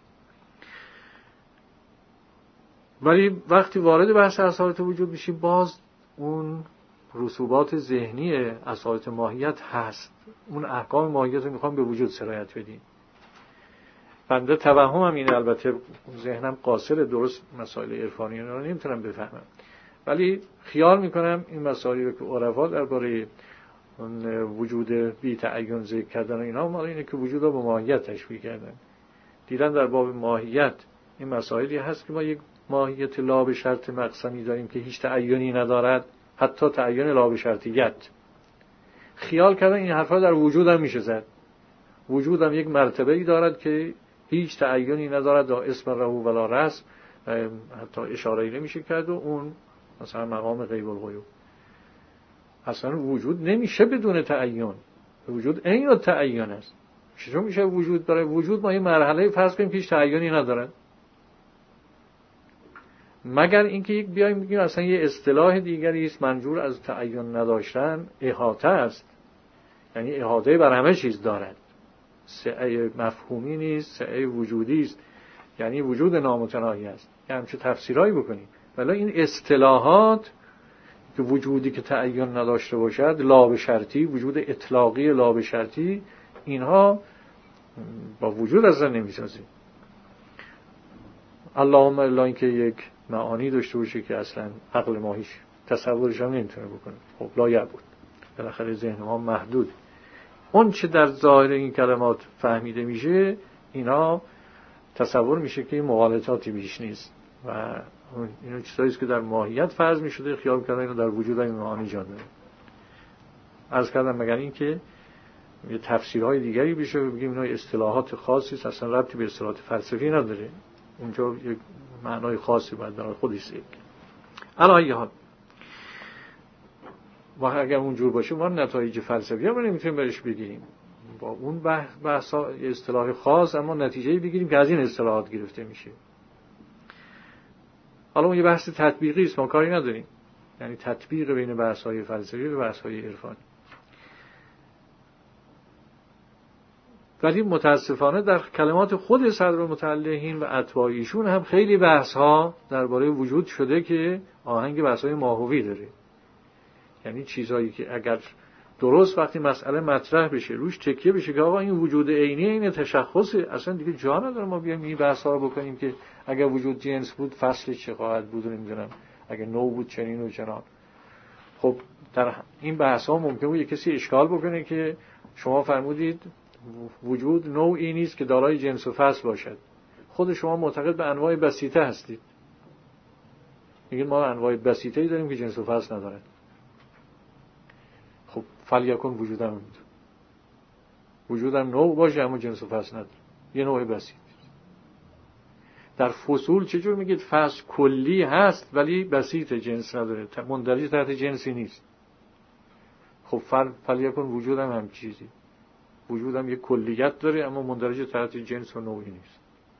Speaker 1: ولی وقتی وارد بحث اصالت وجود میشیم باز اون رسوبات ذهنی اصالت ماهیت هست. اون احکام ماهیت رو میخوام به وجود سرایت بدیم. بنده توهمم اینه، البته ذهنم قاصر، درست مسائل عرفانی رو نمیتونم بفهمم، ولی خیال میکنم این مسائلی رو که عرفا درباره وجود بی تعین ذکر کردن و اینا مال اینه که وجود رو به ماهیت تشبیه کردن. دیدن در باب ماهیت این مسائلی هست که ما یک ماهیت لا به شرط مقسمی داریم که هیچ تعینی ندارد، حتی تعین لا به شرطیت. خیال کردن این حرفا در وجود هم میشه زد. وجود هم یک مرتبه‌ای دارد که هیچ تعینی ندارد، دا اسم رهو ولا رسم، حتی اشاره‌ای نمیشه کرد و اون مثلا مقام غیب الغیوب. اصلا وجود نمیشه بدون تعین. وجود عین التعین است. چطور میشه وجود؟ برای وجود ما یه مرحله فرض کنیم که هیچ تعینی ندارد، مگر اینکه یک بیایم بگیم اصلا یه اصطلاح دیگری است منظور از تعین نداشتن احاطه است، یعنی احاطه بر همه چیز دارد. سعه مفهومی نیست، سعه وجودی است، یعنی وجود نامتناهی است. یعنی همچه تفسیرایی بکنیم. ولی این اصطلاحات که وجودی که تعین نداشته باشد، لا به شرطی، وجود اطلاقی لا به شرطی، اینها با وجود اصلا نمیسازه. اللهم الا اینکه یک معانی داشته باشه که اصلا عقل ما هیچ تصورش هم نمیتونه بکنه. خب لا یعبد، بالاخره ذهن ما محدود. اون چه در ظاهر این کلمات فهمیده میشه اینا تصور میشه که مغالطاتی بیش نیست و اینا چیزایی است که در ماهیت فرض میشده خیال کردن اینا در وجود این معانی جان داره. عرض کردم مگر این که یه تفسیرهای دیگری بشه و بگیم اینا اصطلاحات خاصی است، اصلا ربطی به اصطلاحات فلسفی نداره. اونجا یک معنای خاصی باید در خودش ذکر. علاوه حال و اگر اونجور باشه ما نتایج فلسفی هم نمیتونیم برش بگیریم. با اون بحث اصطلاح خاص اما نتیجه‌ای بگیریم که از این اصطلاحات گرفته میشه. حالا اون یه بحث تطبیقی است، ما کاری نداریم. یعنی تطبیق بین بحث‌های فلسفی و بحث‌های عرفانی. ولی متاسفانه در کلمات خود صدرالمتعلقین و اتباعیشون هم خیلی بحث ها درباره وجود شده که آهنگ بحث های ماهوی داره. یعنی چیزایی که اگر درست وقتی مسئله مطرح بشه روش تکیه بشه که آقا این وجود عینی این تشخصه، اصلا دیگه جا نداره ما بیایم این بحث ها رو بکنیم که اگر وجود جنس بود فصل چه خواهد بود، نمیدونم اگر نوع بود چنین و چنان. خب در این بحث ها ممکنه بود کسی اشکال بکنه که شما فرمودید وجود نوعی نیست که دارای جنس و فصل باشد، خود شما معتقد به انواع بسیطه هستید، میگید ما انواع بسیطه‌ای داریم که جنس و فصل ندارن. خب فلیکن وجودم نوع باشه اما جنس و فصل نداره، یه نوع بسیط. در فصول چجور میگید فصل کلی هست ولی بسیط جنس نداره، مندرج تحت جنسی نیست. خب فلیکن وجودم هم چیزی، وجودم یک کلیت داره اما مندرج تحت جنس و نوعی نیست.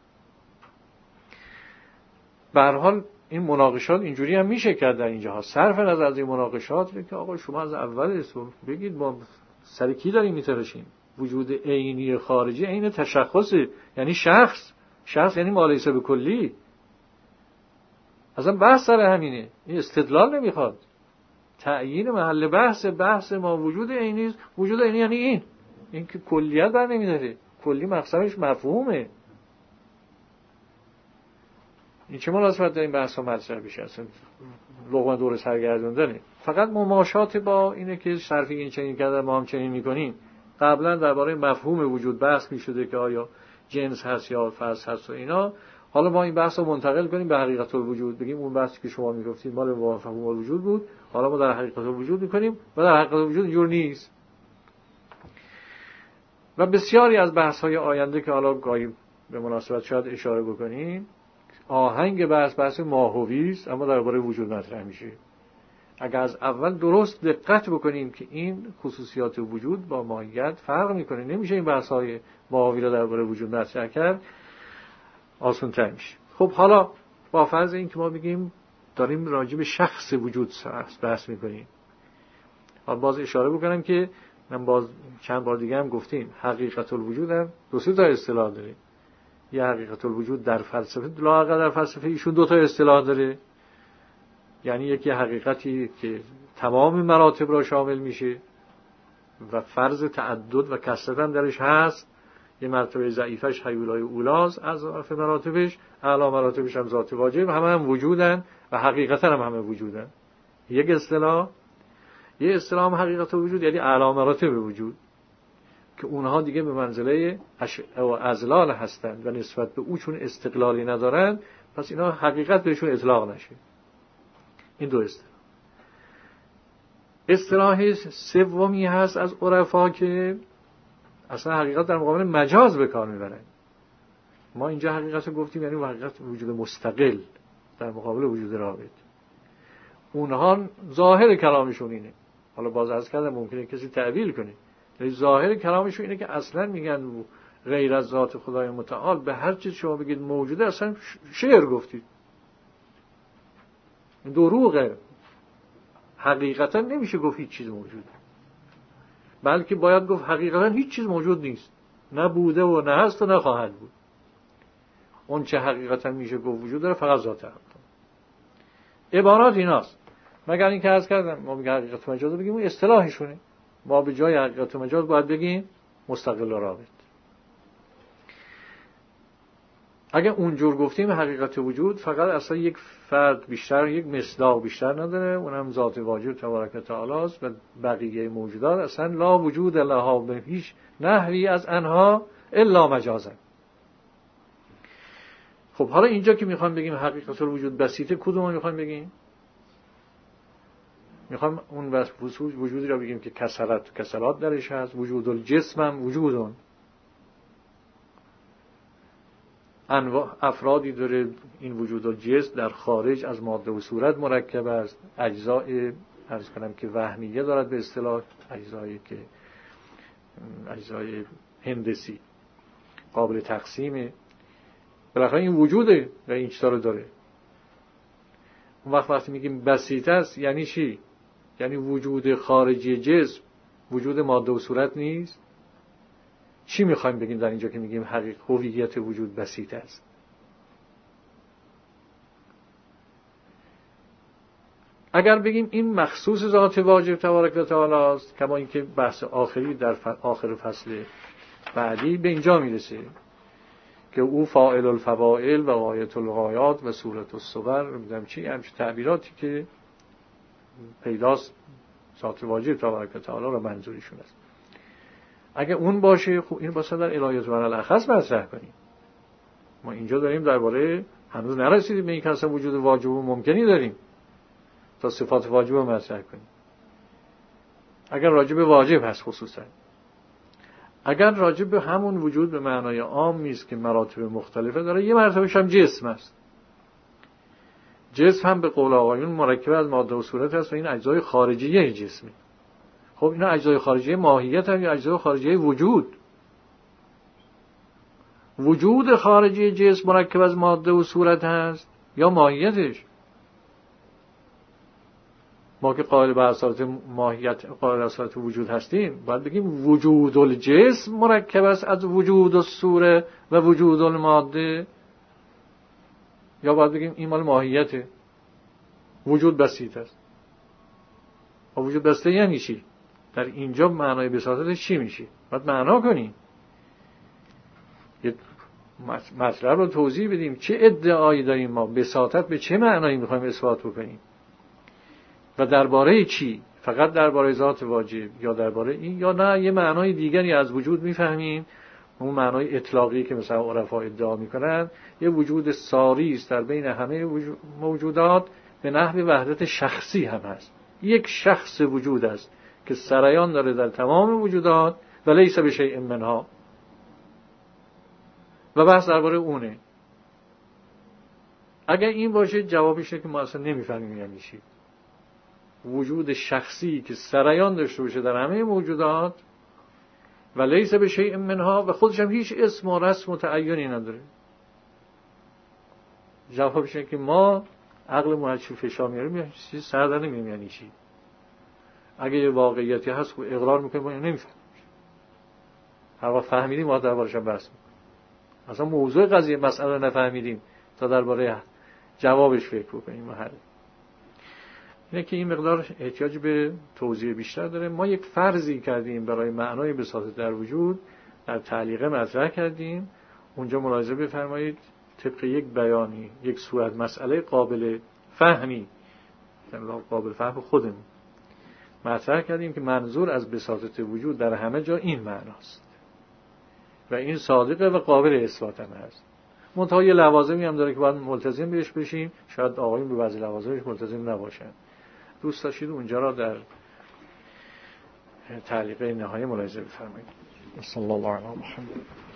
Speaker 1: به هر حال این مناقشات اینجوری هم میشه کرد در اینجاها. صرف نظر از این مناقشات که آقا شما از اول بگید ما سر کی داریم میتراشیم؟ وجود عینی خارجی عین تشخصه، یعنی شخص یعنی ما لیس به کلی. اصلا بحث سر همینه، این استدلال نمیخواد. تعیین محل بحث ما وجود عینی است. وجود عینی یعنی این که کلیت بر نمیداره، کلی مقصدش مفهومه. این چه مناسبت داره این بحث ها مطرح بشه؟ اصلا لقمه دور سرگردوندنه. فقط مماشات با اینه که صرفی این چنین کردن ما هم چنین میکنیم. قبلا درباره مفهوم وجود بحث میشده که آیا جنس هست یا فصل هست و اینا. حالا ما این بحث رو منتقل کنیم به حقیقت الوجود، بگیم اون بحثی که شما میگفتید مال مفهوم الوجود بود، حالا ما در حقیقت الوجود میکنیم و در حقیقت الوجود اینجور نیست. و بسیاری از بحث های آینده که حالا گاهی به مناسبت شاید اشاره بکنیم، آهنگ بحث ماهوی است اما درباره وجود مطرح میشه. اگر از اول درست دقت بکنیم که این خصوصیات وجود با ماهیت فرق میکنه، نمیشه این بحث های ماهوی رو درباره وجود مطرح کرد، آسان تر میشه. خب حالا با فرض این که ما بگیم داریم راجع به شخص وجود بحث میکنیم، حالا باز اشاره بکنم که من باز چند بار دیگه هم گفتیم حقیقت الوجود هم دو سه تا اصطلاح داره. یه حقیقت الوجود در فلسفه، لااقل در فلسفه ایشون دو تا اصطلاح داره. یعنی یکی حقیقتی که تمام مراتب را شامل میشه و فرض تعدد و کثرت هم درش هست. یه مرتبه ضعیفش حیولای اولاز از ضعف مراتبش، اعلی مراتبش هم ذات واجب، هم وجودن و حقیقتا هم همه وجودن. یک اصطلاح. یه اصطلاح هم حقیقت الوجود یعنی اعلی مراتب وجود که اونها دیگه به منزله ازلال هستند و نسبت به او چون استقلالی ندارند پس اینا حقیقت بهشون اطلاق نشه. این دو اصطلاح سومی هست از عرفا که اصلا حقیقت در مقابل مجاز به کار میبرن. ما اینجا حقیقت رو گفتیم یعنی حقیقت وجود مستقل در مقابل وجود رابط. اونها ظاهر کلامشون اینه. حالا باز عرض کردم ممکنه کسی تعبیر کنه، ولی ظاهر کلامشون اینه که اصلا میگن غیر از ذات خدای متعال به هر چیز شما بگید موجوده اصلا شعر گفتید. دروغه. حقیقتا نمیشه گفت هیچ چیز موجوده، بلکه باید گفت حقیقتا هیچ چیز موجود نیست، نه بوده و نه هست و نه خواهد بود. اون چه حقیقتا میشه گفت وجود داره فقط ذات حق. عبارات ایناست. مگر اینکه عرض کردم ما میگه حقیقت مجاز بگیم اون اصطلاحشونه، ما به جای حقیقت مجاز باید بگیم مستقل و رابط. اگه اونجور گفتیم حقیقت وجود فقط اصلا یک فرد بیشتر، یک مصداق بیشتر نداره، اونم ذات واجب تبارک و تعالی است و بقیه موجودات اصلا لا وجود لها به هیچ نحوی از انها الا مجازا. خب حالا اینجا که میخوام بگیم حقیقت الوجود بسیطه، کدوم میخوام بگیم؟ میخوام اون وجودی را بگیم که کسلات درش هست، وجود الجسم هم وجودون انواع افرادی داره. این وجود الجسم در خارج از ماده و صورت مرکب است، اجزای عرض کنم که وهمیه دارد به اصطلاح، اجزای هندسی قابل تقسیمه. بالاخره این وجوده و این چیزا رو داره. اون وقتی میگیم بسیط است یعنی چی؟ یعنی وجود خارجی جسم وجود ماده و صورت نیست. چی میخوایم بگیم در اینجا که میگیم هویت وجود بسیط است؟ اگر بگیم این مخصوص ذات واجب تبارک و تعالی است، کما اینکه بحث آخری در آخر فصل بعدی به اینجا میرسه که او فاعل الفواعل و غایت الغایات و صورت الصور، میدونم چی همچین تعبیراتی که پیداست ذات واجب تبارک و تعالی را منظورشون است. اگه اون باشه خب این باشه در الهیات و الاخص مطرح کنیم. ما اینجا داریم درباره هنوز نرسیدیم به این که اصلا وجود واجب و ممکنی داریم تا صفات واجب رو مطرح کنیم. اگر راجع به واجب هست خصوصا، اگر راجع به همون وجود به معنای عام نیست که مراتب مختلفه داره، یه مرتبهش هم جسم است. جسم هم به قول آقایون مرکب از ماده و صورت است و این اجزای خارجیه جسمه. خب اینا اجزای خارجیه ماهیت هم یا اجزای خارجیه وجود. وجود خارجی جسم مرکب از ماده و صورت هست یا ماهیتش؟ ما که قائل به اصالت ماهیت، قائل به اصالت وجود هستیم، باید بگیم وجود الجسم مرکب است از وجود الصوره و وجود الماده، یا باید بگیم این مال ماهیته، وجود بسیط است. و وجود بسیط یعنی چی؟ در اینجا معنای بساطتش چی میشه؟ باید معنا کنیم، یه مطلب رو توضیح بدیم. چه ادعایی داریم ما؟ بساطت به چه معنایی میخوایم اثبات بکنیم و درباره چی؟ فقط درباره ذات واجب یا درباره این، یا نه یه معنای دیگری از وجود میفهمیم، اون معنای اطلاقی که مثلا عرفا ادعا میکنن یه وجود ساری است در بین همه موجودات به نحو وحدت شخصی هم هست، یک شخص وجود است که سرایان داره در تمام وجودات و لیس بشیء منها، و بحث درباره اونه. اگر این باشه جوابشه که ما اصلا نمیفهمیم یعنی چی وجود شخصی که سرایان داشته باشه در همه موجودات و لیس بشیء منها و خودش هم هیچ اسم و رسم و تعیینی نداره. جوابش اینه که ما عقل ما چی فشار میاریم چیزی سر در نمیاریم یعنی چی. اگه یه واقعیتی هست اقرار میکنیم ما نمیفهمیم، هر وقت فهمیدیم ما دربارش هم بحث میکنیم. اصلا موضوع قضیه مسئله رو نفهمیدیم تا درباره جوابش فکر بکنیم. و اینه که این مقدار احتیاج به توضیح بیشتر داره. ما یک فرضی کردیم برای معنای بساطت در وجود، در تعلیقه مطرح کردیم. اونجا ملاحظه بفرمایید طبق یک بیانی، یک صورت مسئله قابل فهمی، قابل فهم خودمون مطرح کردیم که منظور از بساطت وجود در همه جا این معناست و این صادقه و قابل اثبات هم هست. منتها یه لوازمی هم داره که باید ملتزم بهش بشیم. شاید آقایون به بعضی لوازمش ملتزم نباشن. دوست داشتید اونجا را در تعلیق نهایی ملاحظه بفرمایید. صلی الله علیه و محمد.